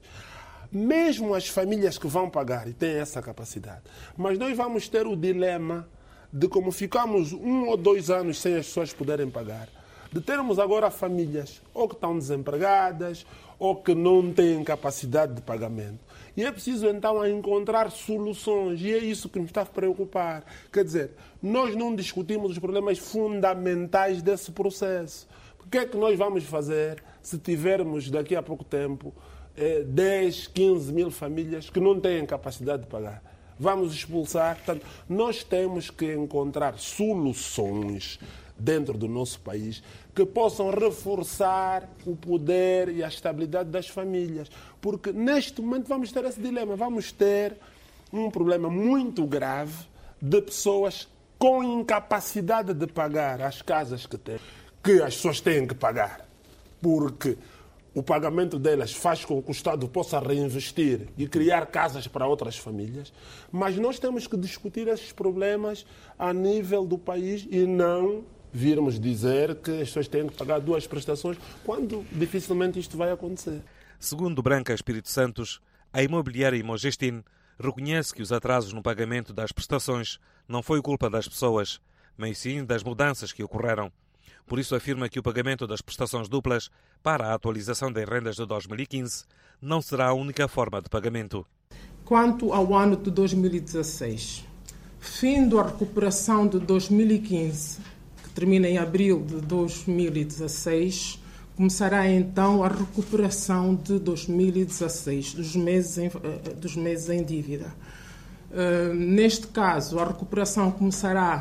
Mesmo as famílias que vão pagar e têm essa capacidade. Mas nós vamos ter o dilema de como ficamos um ou dois anos sem as pessoas poderem pagar. De termos agora famílias ou que estão desempregadas ou que não têm capacidade de pagamento. E é preciso então encontrar soluções. E é isso que nos está a preocupar. Quer dizer, nós não discutimos os problemas fundamentais desse processo. O que é que nós vamos fazer se tivermos daqui a pouco tempo dez, quinze mil famílias que não têm capacidade de pagar? Vamos expulsar. Portanto, nós temos que encontrar soluções dentro do nosso país que possam reforçar o poder e a estabilidade das famílias. Porque neste momento vamos ter esse dilema. Vamos ter um problema muito grave de pessoas com incapacidade de pagar as casas que têm, que as pessoas têm que pagar. Porque o pagamento delas faz com que o Estado possa reinvestir e criar casas para outras famílias, mas nós temos que discutir esses problemas a nível do país e não virmos dizer que as pessoas têm que pagar duas prestações, quando dificilmente isto vai acontecer. Segundo Branca Espírito Santos, a imobiliária Imogestim reconhece que os atrasos no pagamento das prestações não foi culpa das pessoas, mas sim das mudanças que ocorreram. Por isso afirma que o pagamento das prestações duplas para a atualização das rendas de dois mil e quinze não será a única forma de pagamento. Quanto ao ano de dois mil e dezasseis, fim a recuperação de dois mil e quinze, que termina em abril de dois mil e dezasseis, começará então a recuperação de dois mil e dezasseis, dos meses em, dos meses em dívida. Uh, neste caso, a recuperação começará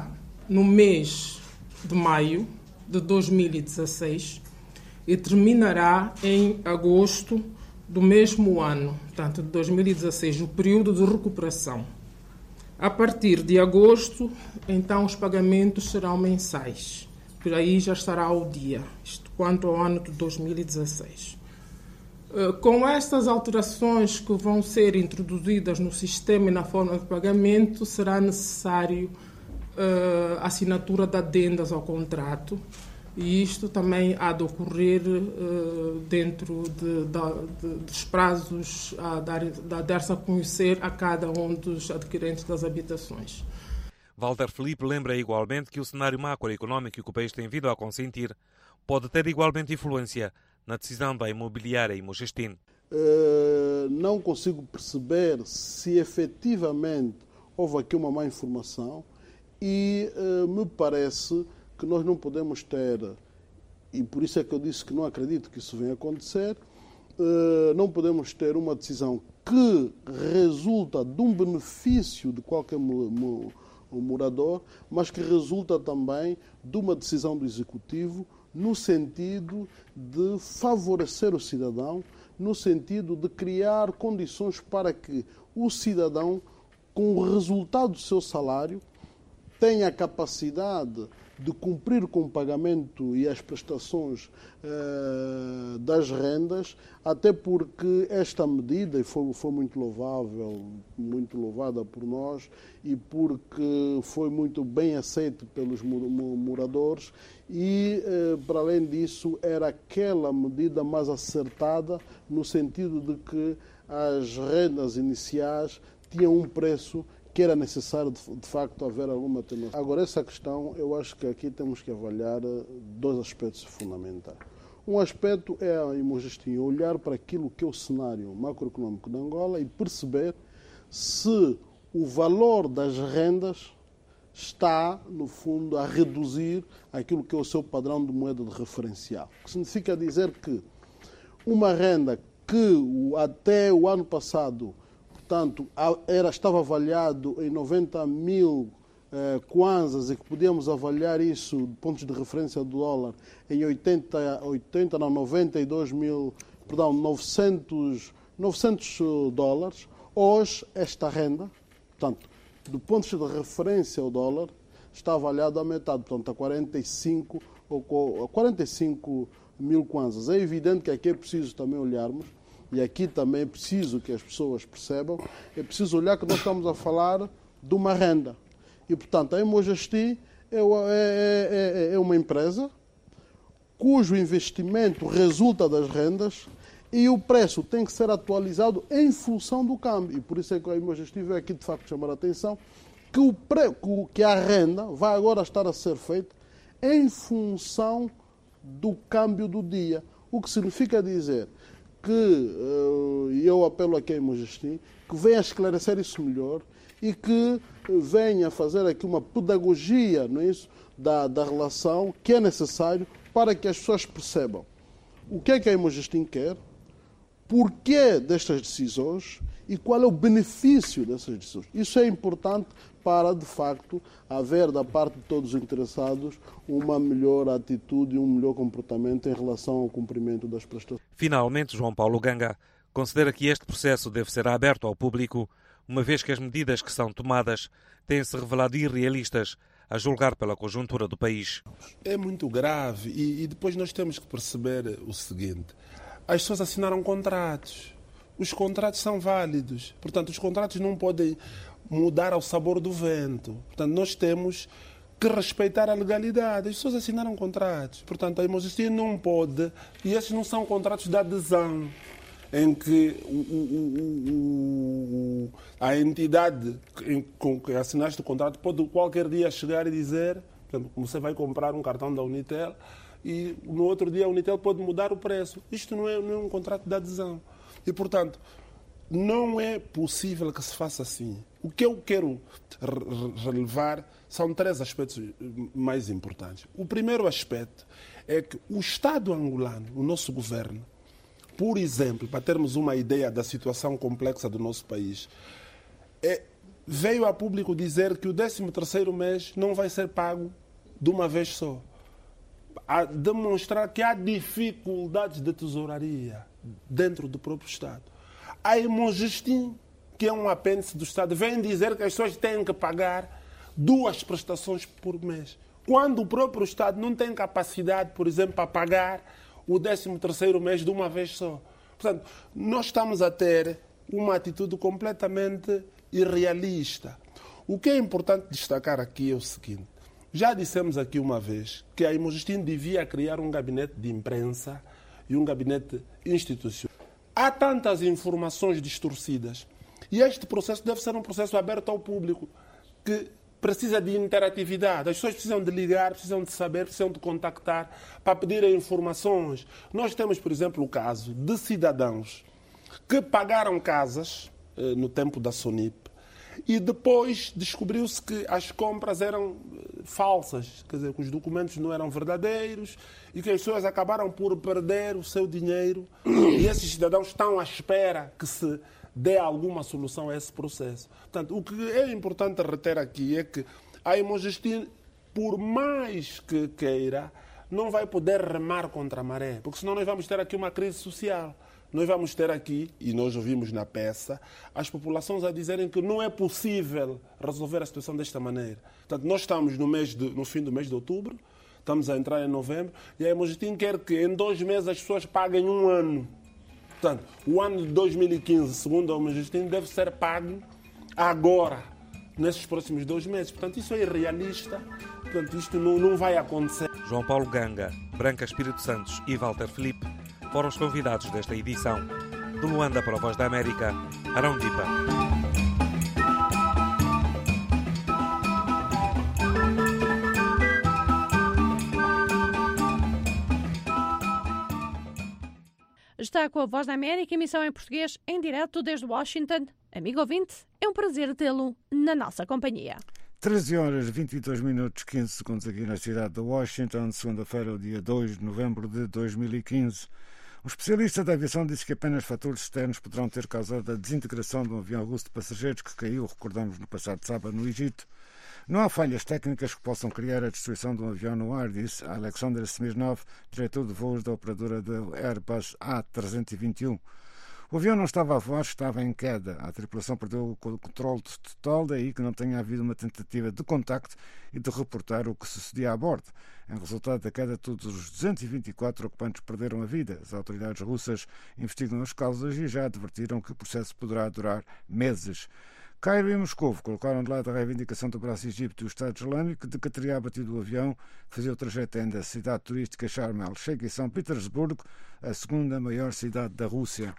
no mês de maio de dois mil e dezasseis e terminará em agosto do mesmo ano, portanto, de dois mil e dezasseis, o período de recuperação. A partir de agosto, então, os pagamentos serão mensais. Por aí já estará ao dia, isto quanto ao ano de dois mil e dezasseis. Com estas alterações que vão ser introduzidas no sistema e na forma de pagamento, será necessário a assinatura de adendas ao contrato, e isto também há de ocorrer uh, dentro de, de, de, dos prazos a dar, a dar-se a conhecer a cada um dos adquirentes das habitações. Walter Felipe lembra igualmente que o cenário macroeconómico que o país tem vindo a consentir pode ter igualmente influência na decisão da imobiliária Imogestine. Uh, não consigo perceber se efetivamente houve aqui uma má informação e uh, me parece que nós não podemos ter, e por isso é que eu disse que não acredito que isso venha a acontecer, não podemos ter uma decisão que resulta de um benefício de qualquer morador, mas que resulta também de uma decisão do Executivo no sentido de favorecer o cidadão, no sentido de criar condições para que o cidadão, com o resultado do seu salário, tenha a capacidade de cumprir com o pagamento e as prestações eh, das rendas, até porque esta medida foi, foi muito louvável, muito louvada por nós e porque foi muito bem aceita pelos moradores e, eh, para além disso, era aquela medida mais acertada no sentido de que as rendas iniciais tinham um preço que era necessário, de, de facto, haver alguma atenuação. Agora, essa questão, eu acho que aqui temos que avaliar dois aspectos fundamentais. Um aspecto é a Imogestine olhar para aquilo que é o cenário macroeconómico de Angola e perceber se o valor das rendas está, no fundo, a reduzir aquilo que é o seu padrão de moeda de referencial. O que significa dizer que uma renda que até o ano passado, portanto, era, estava avaliado em noventa mil eh, kwanzas e que podíamos avaliar isso de pontos de referência do dólar em oitenta, oitenta não, noventa e dois mil, perdão, novecentos, novecentos dólares. Hoje, esta renda, portanto, do ponto de referência ao dólar, está avaliado a metade, portanto, a quarenta e cinco, ou, quarenta e cinco mil kwanzas. É evidente que aqui é preciso também olharmos, e aqui também é preciso que as pessoas percebam, é preciso olhar que nós estamos a falar de uma renda. E, portanto, a Imogestine é, é, é, é uma empresa cujo investimento resulta das rendas e o preço tem que ser atualizado em função do câmbio. E por isso é que a Imogestine veio aqui, de facto, chamar a atenção que, o pre, que a renda vai agora estar a ser feita em função do câmbio do dia. O que significa dizer que uh, eu apelo aqui a Imogestine que venha esclarecer isso melhor e que venha fazer aqui uma pedagogia, não é isso, da, da relação que é necessário para que as pessoas percebam o que é que a Imogestine quer, porquê destas decisões e qual é o benefício dessas decisões. Isso é importante para, de facto, haver da parte de todos os interessados uma melhor atitude e um melhor comportamento em relação ao cumprimento das prestações. Finalmente, João Paulo Ganga considera que este processo deve ser aberto ao público, uma vez que as medidas que são tomadas têm-se revelado irrealistas, a julgar pela conjuntura do país. É muito grave e, e depois nós temos que perceber o seguinte: as pessoas assinaram contratos, os contratos são válidos, portanto os contratos não podem mudar ao sabor do vento. Portanto, nós temos que respeitar a legalidade. As pessoas assinaram contratos. Portanto, a Imogestine não pode... E esses não são contratos de adesão, em que o, o, o, o, a entidade com que assinaste o contrato pode qualquer dia chegar e dizer... Portanto, você vai comprar um cartão da Unitel e no outro dia a Unitel pode mudar o preço. Isto não é, não é um contrato de adesão. E, portanto, não é possível que se faça assim. O que eu quero relevar são três aspectos mais importantes. O primeiro aspecto é que o Estado angolano, o nosso governo, por exemplo, para termos uma ideia da situação complexa do nosso país, é, veio a público dizer que o décimo terceiro mês não vai ser pago de uma vez só. A demonstrar que há dificuldades de tesouraria dentro do próprio Estado. A Hemogestim, que é um apêndice do Estado, vem dizer que as pessoas têm que pagar duas prestações por mês, quando o próprio Estado não tem capacidade, por exemplo, para pagar o décimo terceiro mês de uma vez só. Portanto, nós estamos a ter uma atitude completamente irrealista. O que é importante destacar aqui é o seguinte. Já dissemos aqui uma vez que a Hemogestim devia criar um gabinete de imprensa e um gabinete institucional. Há tantas informações distorcidas e este processo deve ser um processo aberto ao público que precisa de interatividade. As pessoas precisam de ligar, precisam de saber, precisam de contactar para pedirem informações. Nós temos, por exemplo, o caso de cidadãos que pagaram casas eh, no tempo da Sonip e depois descobriu-se que as compras eram falsas, quer dizer, que os documentos não eram verdadeiros e que as pessoas acabaram por perder o seu dinheiro e esses cidadãos estão à espera que se dê alguma solução a esse processo. Portanto, o que é importante reter aqui é que a Hemogestim, por mais que queira, não vai poder remar contra a maré, porque senão nós vamos ter aqui uma crise social. Nós vamos ter aqui, e nós ouvimos na peça, as populações a dizerem que não é possível resolver a situação desta maneira. Portanto, nós estamos no, mês de, no fim do mês de outubro, estamos a entrar em novembro, e a Hemogestim quer que em dois meses as pessoas paguem um ano. Portanto, o ano de dois mil e quinze, segundo a Hemogestim, deve ser pago agora, nesses próximos dois meses. Portanto, isso é irrealista, portanto, isto não, não vai acontecer. João Paulo Ganga, Branca Espírito Santos e Walter Felipe foram os convidados desta edição. De Luanda para a Voz da América, Arão Dipa. Está com a Voz da América, emissão em português, em direto desde Washington. Amigo ouvinte, é um prazer tê-lo na nossa companhia. treze horas, vinte e dois minutos, quinze segundos aqui na cidade de Washington, segunda-feira, dia dois de novembro de dois mil e quinze. Um especialista da aviação disse que apenas fatores externos poderão ter causado a desintegração de um avião russo de passageiros que caiu, recordamos, no passado sábado no Egito. Não há falhas técnicas que possam criar a destruição de um avião no ar, disse Alexander Smirnov, diretor de voos da operadora do Airbus A trezentos e vinte e um. O avião não estava a voar, estava em queda. A tripulação perdeu o controle total, daí que não tenha havido uma tentativa de contacto e de reportar o que sucedia a bordo. Em resultado da queda, todos os duzentos e vinte e quatro ocupantes perderam a vida. As autoridades russas investigam as causas e já advertiram que o processo poderá durar meses. Cairo e Moscou colocaram de lado a reivindicação do braço egípcio do Estado Islâmico de que teria abatido o avião que fazia o trajeto entre a cidade turística Sharm el-Sheikh e São Petersburgo, a segunda maior cidade da Rússia.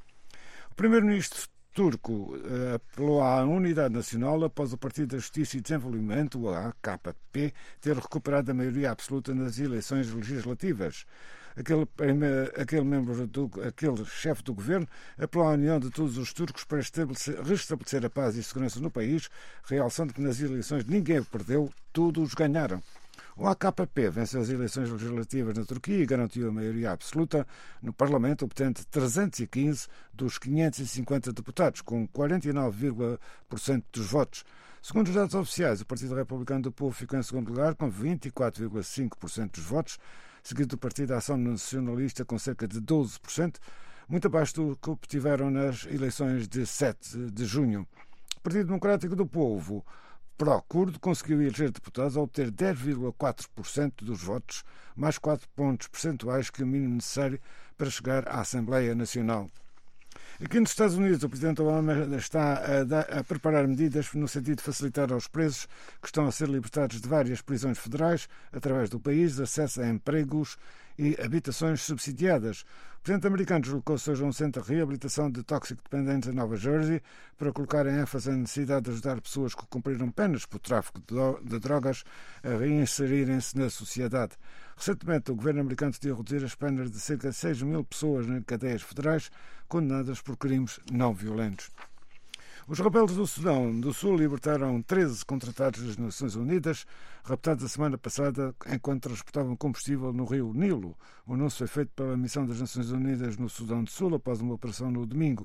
O primeiro-ministro turco apelou à unidade nacional após o Partido da Justiça e Desenvolvimento, o A K P, ter recuperado a maioria absoluta nas eleições legislativas. Aquele, aquele, membro do, aquele chefe do governo apelou à união de todos os turcos para restabelecer a paz e segurança no país, realçando que nas eleições ninguém perdeu, todos ganharam. O A K P venceu as eleições legislativas na Turquia e garantiu a maioria absoluta no Parlamento, obtendo trezentos e quinze dos quinhentos e cinquenta deputados, com quarenta e nove vírgula cinco por cento dos votos. Segundo os dados oficiais, o Partido Republicano do Povo ficou em segundo lugar, com vinte e quatro vírgula cinco por cento dos votos, seguido do Partido da Ação Nacionalista, com cerca de doze por cento, muito abaixo do que obtiveram nas eleições de sete de junho. O Partido Democrático do Povo pró-curdo conseguiu eleger deputados a obter dez vírgula quatro por cento dos votos, mais quatro pontos percentuais que o mínimo necessário para chegar à Assembleia Nacional. Aqui nos Estados Unidos, o Presidente Obama está a, dar, a preparar medidas no sentido de facilitar aos presos que estão a ser libertados de várias prisões federais através do país acesso a empregos e habitações subsidiadas. O Presidente americano deslocou-se hoje a um centro de reabilitação de toxicodependentes em Nova Jersey para colocar em ênfase a necessidade de ajudar pessoas que cumpriram penas por tráfico de drogas a reinserirem-se na sociedade. Recentemente, o governo americano decidiu reduzir as penas de cerca de seis mil pessoas em cadeias federais condenadas por crimes não violentos. Os rebeldes do Sudão do Sul libertaram treze contratados das Nações Unidas, raptados a semana passada enquanto transportavam combustível no rio Nilo. O anúncio foi feito pela missão das Nações Unidas no Sudão do Sul após uma operação no domingo.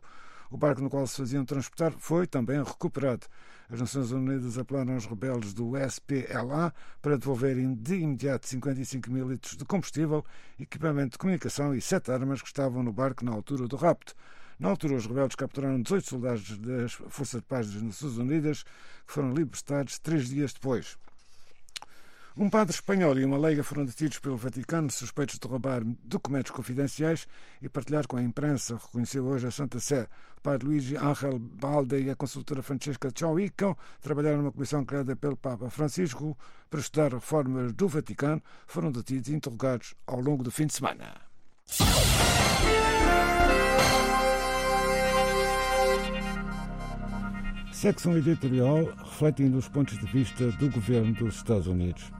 O barco no qual se faziam transportar foi também recuperado. As Nações Unidas apelaram aos rebeldes do S P L A para devolverem de imediato cinquenta e cinco mil litros de combustível, equipamento de comunicação e sete armas que estavam no barco na altura do rapto. Na altura, os rebeldes capturaram dezoito soldados das Forças de Paz das Nações Unidas, que foram libertados três dias depois. Um padre espanhol e uma leiga foram detidos pelo Vaticano suspeitos de roubar documentos confidenciais e partilhar com a imprensa, reconheceu hoje a Santa Sé. O padre Luigi Ángel Balde e a consultora Francesca Chauico trabalharam numa comissão criada pelo Papa Francisco para estudar reformas do Vaticano. Foram detidos e interrogados ao longo do fim de semana. Secção editorial refletindo os pontos de vista do governo dos Estados Unidos.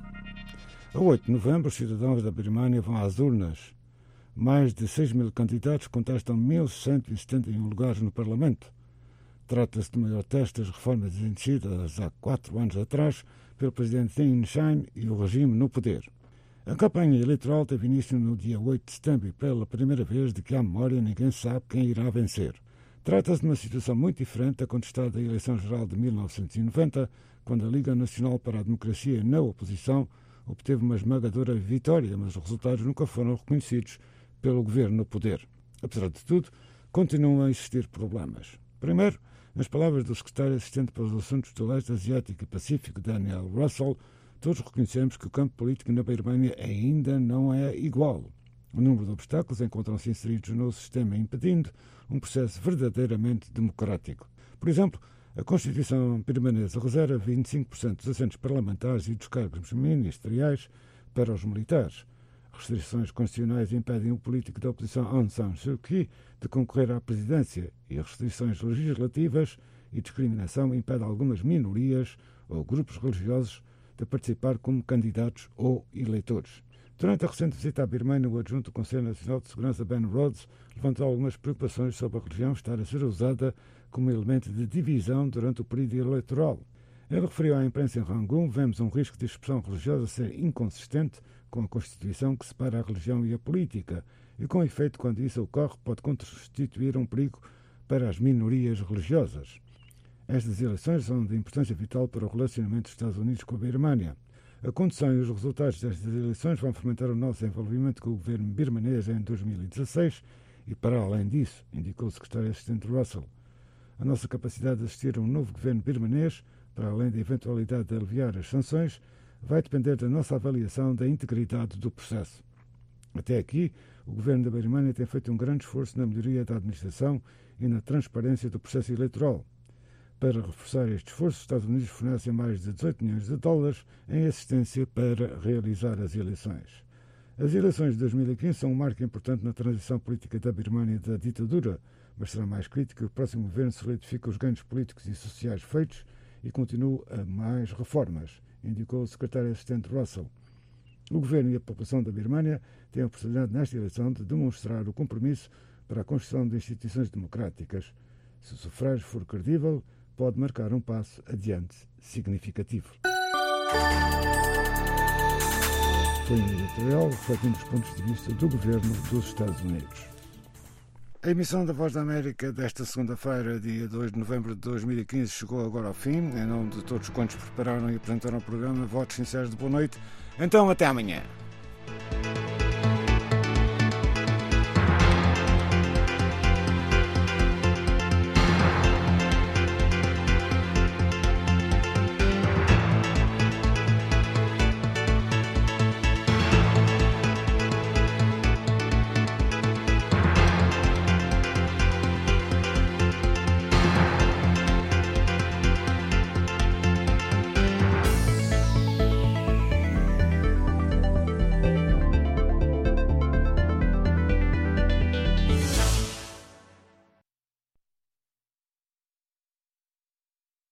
A oito de novembro, os cidadãos da Birmânia vão às urnas. Mais de seis mil candidatos contestam mil cento e setenta e um lugares no Parlamento. Trata-se do maior teste das reformas iniciadas há quatro anos atrás pelo presidente Thein Sein e o regime no poder. A campanha eleitoral teve início no dia oito de setembro e, pela primeira vez de que há memória, ninguém sabe quem irá vencer. Trata-se de uma situação muito diferente da contestada da eleição geral de mil novecentos e noventa, quando a Liga Nacional para a Democracia na oposição obteve uma esmagadora vitória, mas os resultados nunca foram reconhecidos pelo governo no poder. Apesar de tudo, continuam a existir problemas. Primeiro, nas palavras do secretário assistente para os assuntos do leste asiático e pacífico, Daniel Russell, todos reconhecemos que o campo político na Birmânia ainda não é igual. O número de obstáculos encontram-se inseridos no sistema, impedindo um processo verdadeiramente democrático. Por exemplo, a Constituição birmanesa reserva vinte e cinco por cento dos assentos parlamentares e dos cargos ministeriais para os militares. Restrições constitucionais impedem o político da oposição Aung San Suu Kyi de concorrer à presidência e restrições legislativas e discriminação impedem algumas minorias ou grupos religiosos de participar como candidatos ou eleitores. Durante a recente visita à Birmânia, o adjunto do Conselho Nacional de Segurança, Ben Rhodes, levantou algumas preocupações sobre a religião estar a ser usada como elemento de divisão durante o período eleitoral. Ele referiu à imprensa em Rangoon: vemos um risco de expressão religiosa ser inconsistente com a Constituição que separa a religião e a política, e com efeito, quando isso ocorre, pode constituir um perigo para as minorias religiosas. Estas eleições são de importância vital para o relacionamento dos Estados Unidos com a Birmânia. A condução e os resultados destas eleições vão fomentar o nosso envolvimento com o governo birmanês em dois mil e dezasseis e, para além disso, indicou o secretário assistente Russell, a nossa capacidade de assistir a um novo governo birmanês, para além da eventualidade de aliviar as sanções, vai depender da nossa avaliação da integridade do processo. Até aqui, o governo da Birmânia tem feito um grande esforço na melhoria da administração e na transparência do processo eleitoral. Para reforçar este esforço, os Estados Unidos fornecem mais de dezoito milhões de dólares em assistência para realizar as eleições. As eleições de dois mil e quinze são um marco importante na transição política da Birmânia da ditadura, mas será mais crítico que o próximo governo solidifique os ganhos políticos e sociais feitos e continue a mais reformas, indicou o secretário assistente Russell. O governo e a população da Birmânia têm a oportunidade nesta eleição de demonstrar o compromisso para a construção de instituições democráticas. Se o sufrágio for credível, pode marcar um passo adiante significativo. Foi um editorial refletindo os pontos de vista do governo dos Estados Unidos. A emissão da Voz da América desta segunda-feira, dia dois de novembro de dois mil e quinze, chegou agora ao fim. Em nome de todos quantos prepararam e apresentaram o programa, votos sinceros de boa noite. Então, até amanhã.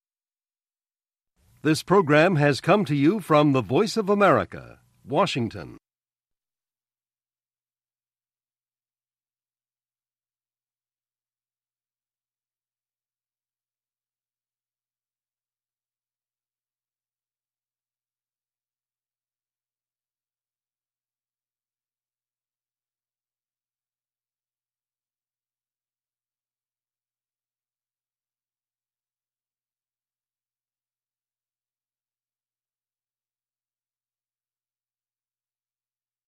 This program has come to you from the Voice of America, Washington.